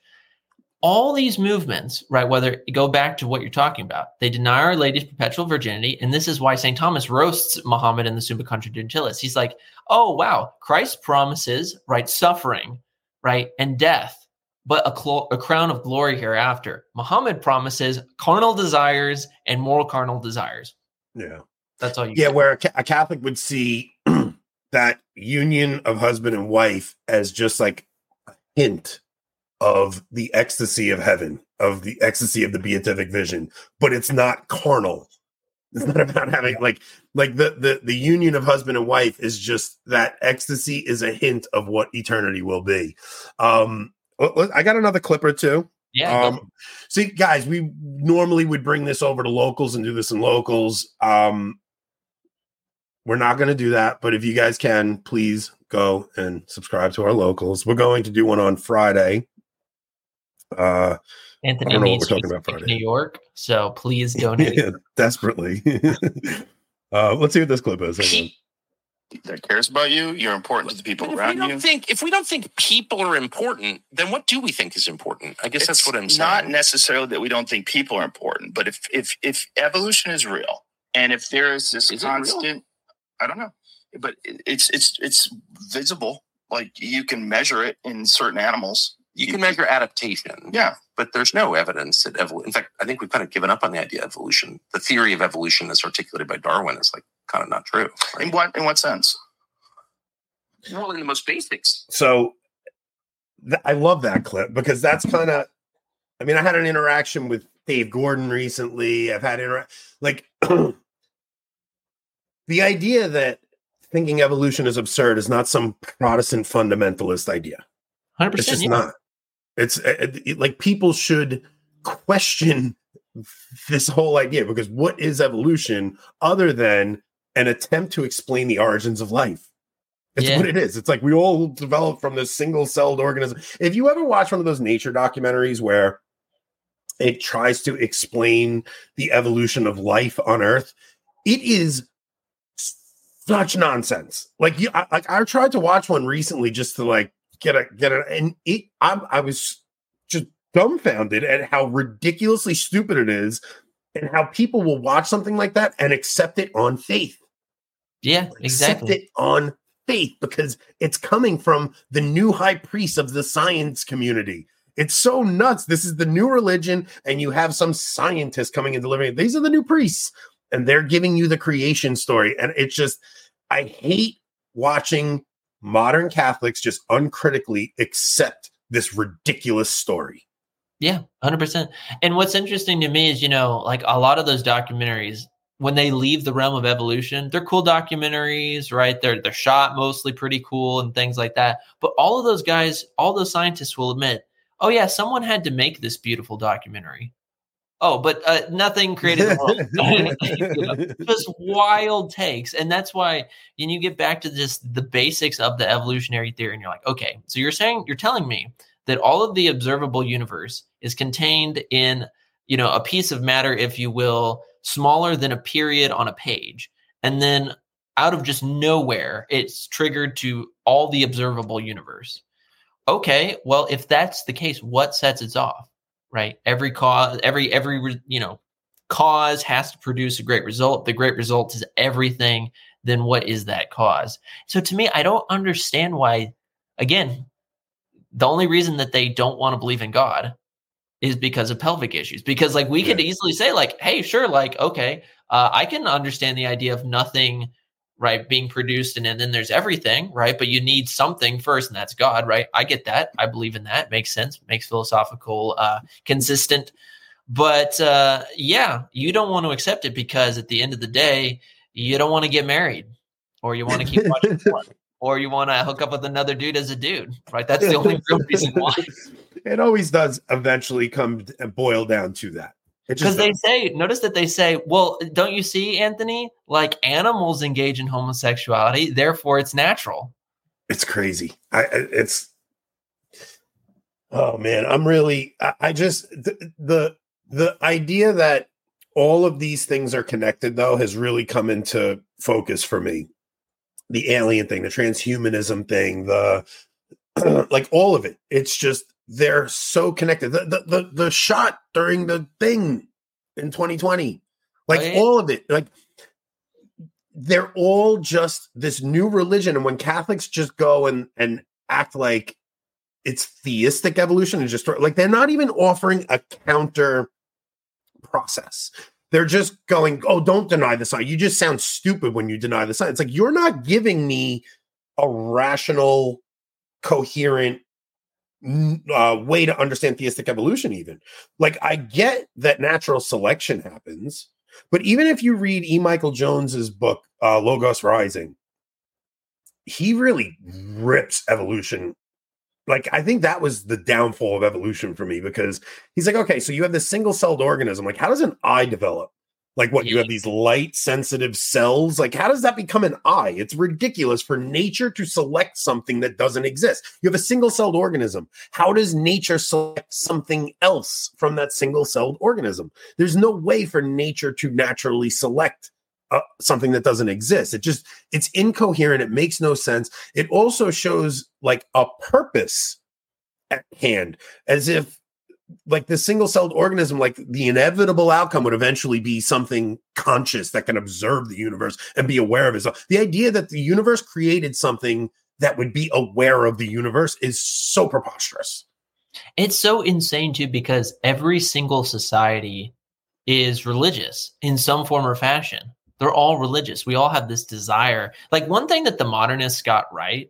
All these movements, right, whether you go back to what you're talking about, they deny Our Lady's perpetual virginity. And this is why Saint Thomas roasts Muhammad in the Summa Contra Gentiles. He's like, oh, wow, Christ promises, right, suffering, right, and death, but a, cl- a crown of glory hereafter. Muhammad promises carnal desires and moral carnal desires. Yeah. That's all you Yeah, get. where a, a Catholic would see that union of husband and wife as just like a hint of the ecstasy of heaven, of the ecstasy of the beatific vision, but it's not carnal. It's not about having like like the the the union of husband and wife is just that ecstasy is a hint of what eternity will be. Um, I got another clip or two. Yeah. Um, see, guys, we normally would bring this over to locals and do this in locals. Um, we're not going to do that, but if you guys can, please go and subscribe to our locals. We're going to do one on Friday. Uh, Anthony I don't know needs what we're talking about Friday. New York, so please donate. Yeah, desperately. uh, let's see what this clip is. He that cares about you, you're important to the people if around we don't you. Think, if we don't think people are important, then what do we think is important? I guess It's that's what I'm saying. Not necessarily that we don't think people are important, but if if if evolution is real, and if there is this Is it constant, I don't know, but it's it's it's visible. Like you can measure it in certain animals. You can measure adaptation. Yeah. But there's no evidence that evolution. In fact, I think we've kind of given up on the idea of evolution. The theory of evolution as articulated by Darwin is like kind of not true. Right? In what in what sense? Well, in the most basics. So th- I love that clip because that's kind of, I mean, I had an interaction with Dave Gordon recently. I've had inter- like the idea that thinking evolution is absurd is not some Protestant fundamentalist idea. one hundred percent. It's just Yeah. not. It's it, it, like people should question this whole idea because what is evolution other than an attempt to explain the origins of life? It's Yeah. what it is. It's like we all developed from this single-celled organism. If you ever watch one of those nature documentaries where it tries to explain the evolution of life on Earth, it is such nonsense. Like you, I, like I tried to watch one recently just to like get a get a, and it. I, I was just dumbfounded at how ridiculously stupid it is, and how people will watch something like that and accept it on faith. Yeah, exactly. Accept it on faith because it's coming from the new high priest of the science community. It's so nuts. This is the new religion, and you have some scientists coming and delivering it. These are the new priests, and they're giving you the creation story. And it's just, I hate watching modern Catholics just uncritically accept this ridiculous story. Yeah, one hundred percent. And what's interesting to me is, you know, like a lot of those documentaries, when they leave the realm of evolution, they're cool documentaries, right? They're they're shot mostly pretty cool and things like that. But all of those guys, all those scientists will admit, oh yeah, someone had to make this beautiful documentary. Oh, but uh, nothing created the world. You know, just wild takes. And that's why when you get back to just the basics of the evolutionary theory, and you're like, okay, so you're saying, you're telling me that all of the observable universe is contained in, you know, a piece of matter, if you will, smaller than a period on a page. And then out of just nowhere, it's triggered to all the observable universe. Okay, well, if that's the case, what sets it off? Right? Every cause, every, every, you know, cause has to produce a great result. The great result is everything. Then what is that cause? So to me, I don't understand why, again, the only reason that they don't want to believe in God is because of pelvic issues. Because like we could Yeah. easily say like, hey, sure. Like, okay, uh, I can understand the idea of nothing, right, being produced and, and then there's everything, right? But you need something first, and that's God, right? I get that. I believe in that. Makes sense. Makes philosophical, uh, consistent. But uh, yeah, you don't want to accept it because at the end of the day, you don't want to get married, or you want to keep watching porn, or you want to hook up with another dude as a dude, right? That's the only real reason why. It always does eventually come and boil down to that. Because they say, notice that they say, well, don't you see, Anthony? Like animals engage in homosexuality, therefore it's natural. It's crazy. I, it's, oh man, I'm really, I, I just, the, the, the idea that all of these things are connected though has really come into focus for me. The alien thing, the transhumanism thing, the, like all of it. It's just, they're so connected. The, the, the, the shot during the thing in twenty twenty, like oh, yeah. all of it, like they're all just this new religion. And when Catholics just go and, and act like it's theistic evolution and just like, they're not even offering a counter process. they're just going, oh, don't deny the sign. You just sound stupid when you deny the sign. It's like, you're not giving me a rational, coherent uh, way to understand theistic evolution even. Like, I get that natural selection happens, but even if you read E. Michael Jones's book, uh, Logos Rising, he really rips evolution. Like, I think that was the downfall of evolution for me, because he's like, okay, so you have this single-celled organism. Like, how does an eye develop? Like, what, you have these light-sensitive cells? Like, how does that become an eye? It's ridiculous for nature to select something that doesn't exist. You have a single-celled organism. How does nature select something else from that single-celled organism? There's no way for nature to naturally select Uh, something that doesn't exist. It just, it's incoherent. It makes no sense. It also shows like a purpose at hand, as if like the single-celled organism, like the inevitable outcome would eventually be something conscious that can observe the universe and be aware of itself. The idea that the universe created something that would be aware of the universe is so preposterous. It's so insane too, because every single society is religious in some form or fashion. They're all religious. We all have this desire. Like, one thing that the modernists got right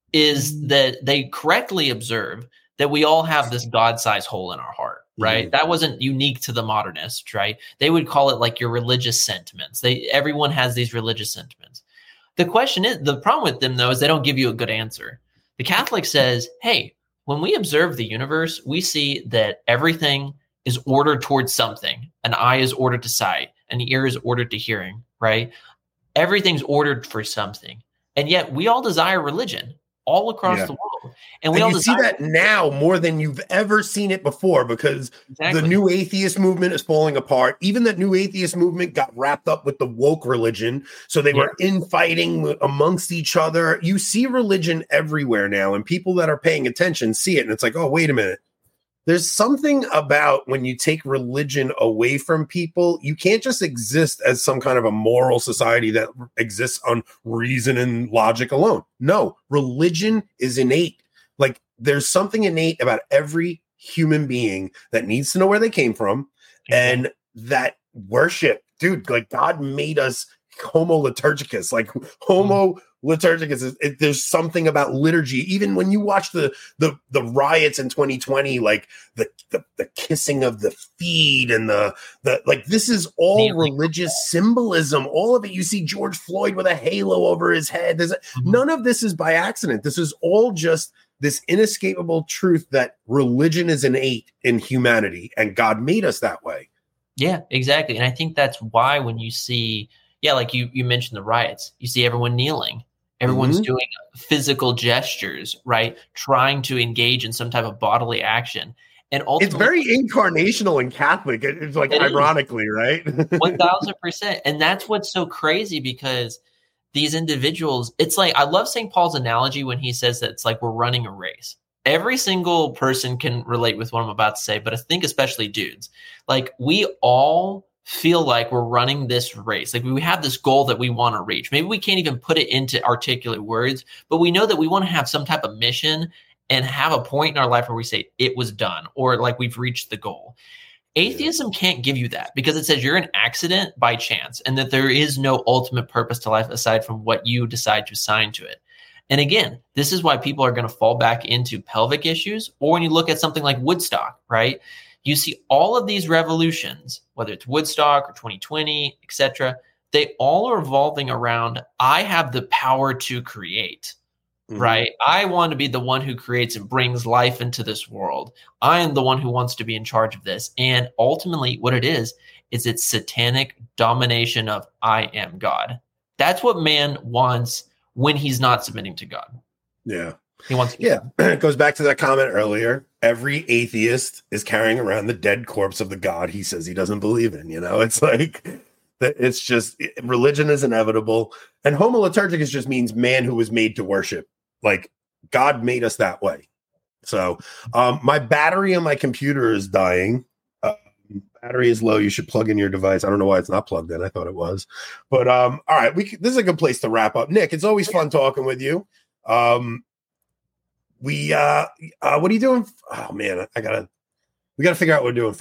is that they correctly observe that we all have this God-sized hole in our heart, right? Mm-hmm. That wasn't unique to the modernists, right? They would call it like your religious sentiments. They everyone has these religious sentiments. The question is, the problem with them though, is they don't give you a good answer. The Catholic says, hey, when we observe the universe, we see that everything is ordered towards something. An eye is ordered to sight, an ear is ordered to hearing, right? Everything's ordered for something. And yet we all desire religion all across yeah. the world. And we and all you desire- see that now more than you've ever seen it before, because exactly. the new atheist movement is falling apart. Even that new atheist movement got wrapped up with the woke religion. So they yeah. were infighting amongst each other. You see religion everywhere now, and people that are paying attention see it. And it's like, oh, wait a minute. There's something about when you take religion away from people, you can't just exist as some kind of a moral society that exists on reason and logic alone. No, religion is innate. Like, there's something innate about every human being that needs to know where they came from, mm-hmm. and that worship, dude, like God made us homo liturgicus, like homo liturgicus. Is, it, there's something about liturgy. Even when you watch the the the riots in twenty twenty, like the the, the kissing of the feet and the the like, this is all yeah. religious symbolism. All of it. You see George Floyd with a halo over his head. There's a, mm-hmm. none of this is by accident. This is all just this inescapable truth that religion is innate in humanity, and God made us that way. Yeah, exactly. And I think that's why when you see, yeah, like you you mentioned the riots, you see everyone kneeling. Everyone's mm-hmm. doing physical gestures, right? Trying to engage in some type of bodily action. And ultimately, it's very incarnational and Catholic. It's like, it ironically, is. Right? one thousand percent. And that's what's so crazy, because these individuals, it's like, I love Saint Paul's analogy when he says that it's like we're running a race. Every single person can relate with what I'm about to say, but I think especially dudes. Like, we all feel like we're running this race. Like, we have this goal that we want to reach. Maybe we can't even put it into articulate words, but we know that we want to have some type of mission and have a point in our life where we say it was done, or like we've reached the goal. Atheism can't give you that, because it says you're an accident by chance, and that there is no ultimate purpose to life aside from what you decide to assign to it. And again, this is why people are going to fall back into pelvic issues. Or when you look at something like Woodstock, right? You see all of these revolutions, whether it's Woodstock or twenty twenty, et cetera, they all are revolving around, I have the power to create, mm-hmm. right? I want to be the one who creates and brings life into this world. I am the one who wants to be in charge of this. And ultimately what it is, is it's satanic domination of I am God. That's what man wants when he's not submitting to God. Yeah. He wants to- yeah, it goes back to that comment earlier. Every atheist is carrying around the dead corpse of the God he says he doesn't believe in. You know, it's like, it's just, religion is inevitable. And homo liturgicus just means man who was made to worship. Like, God made us that way. So um, my battery on my computer is dying. Uh, battery is low. You should plug in your device. I don't know why it's not plugged in. I thought it was. But um, all right, we can, this is a good place to wrap up. Nick, it's always fun talking with you. Um, We uh, uh what are you doing? Oh man, I gotta we gotta figure out what we're doing Friday.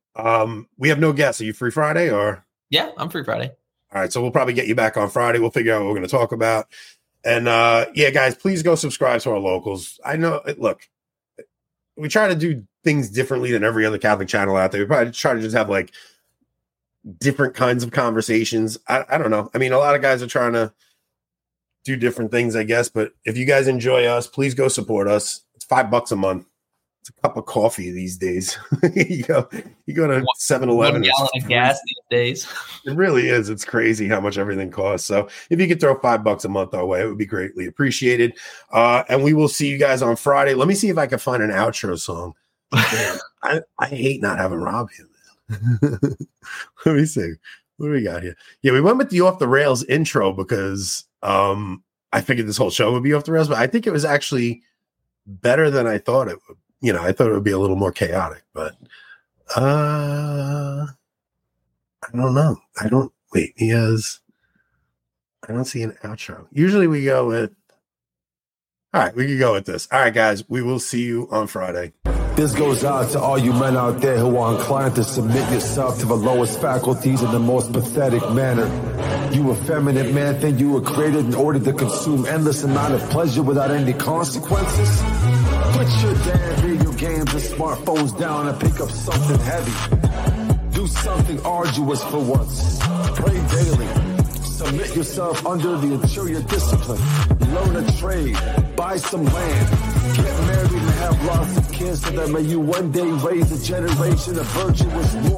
Um, we have no guests. Are you free Friday or? Yeah, I'm free Friday. All right, so we'll probably get you back on Friday. We'll figure out what we're going to talk about. And uh, yeah, guys, please go subscribe to our locals. I know, look, we try to do things differently than every other Catholic channel out there. We probably try to just have like different kinds of conversations. I, I don't know. I mean, a lot of guys are trying to do different things, I guess. But if you guys enjoy us, please go support us. It's five bucks a month. It's a cup of coffee these days. you go, you go to seven eleven. One gallon of gas these days. It really is. It's crazy how much everything costs. So if you could throw five bucks a month our way, it would be greatly appreciated. Uh, and we will see you guys on Friday. Let me see if I can find an outro song. Man, I, I hate not having Rob here, man. Let me see. What do we got here? Yeah, we went with the off the rails intro because um, I figured this whole show would be off the rails, but I think it was actually better than I thought it would. You know, I thought it would be a little more chaotic, but uh, I don't know. I don't wait. He has. I don't see an outro. Usually we go with. All right, we can go with this. All right, guys, we will see you on Friday. This goes out to all you men out there who are inclined to submit yourself to the lowest faculties in the most pathetic manner. You effeminate man think you were created in order to consume endless amount of pleasure without any consequences? Put your damn video games and smartphones down and pick up something heavy. Do something arduous for once. Pray daily. Submit yourself under the interior discipline. Learn a trade. Buy some land. Get married and have lots of kids so that may you one day raise a generation of virtuous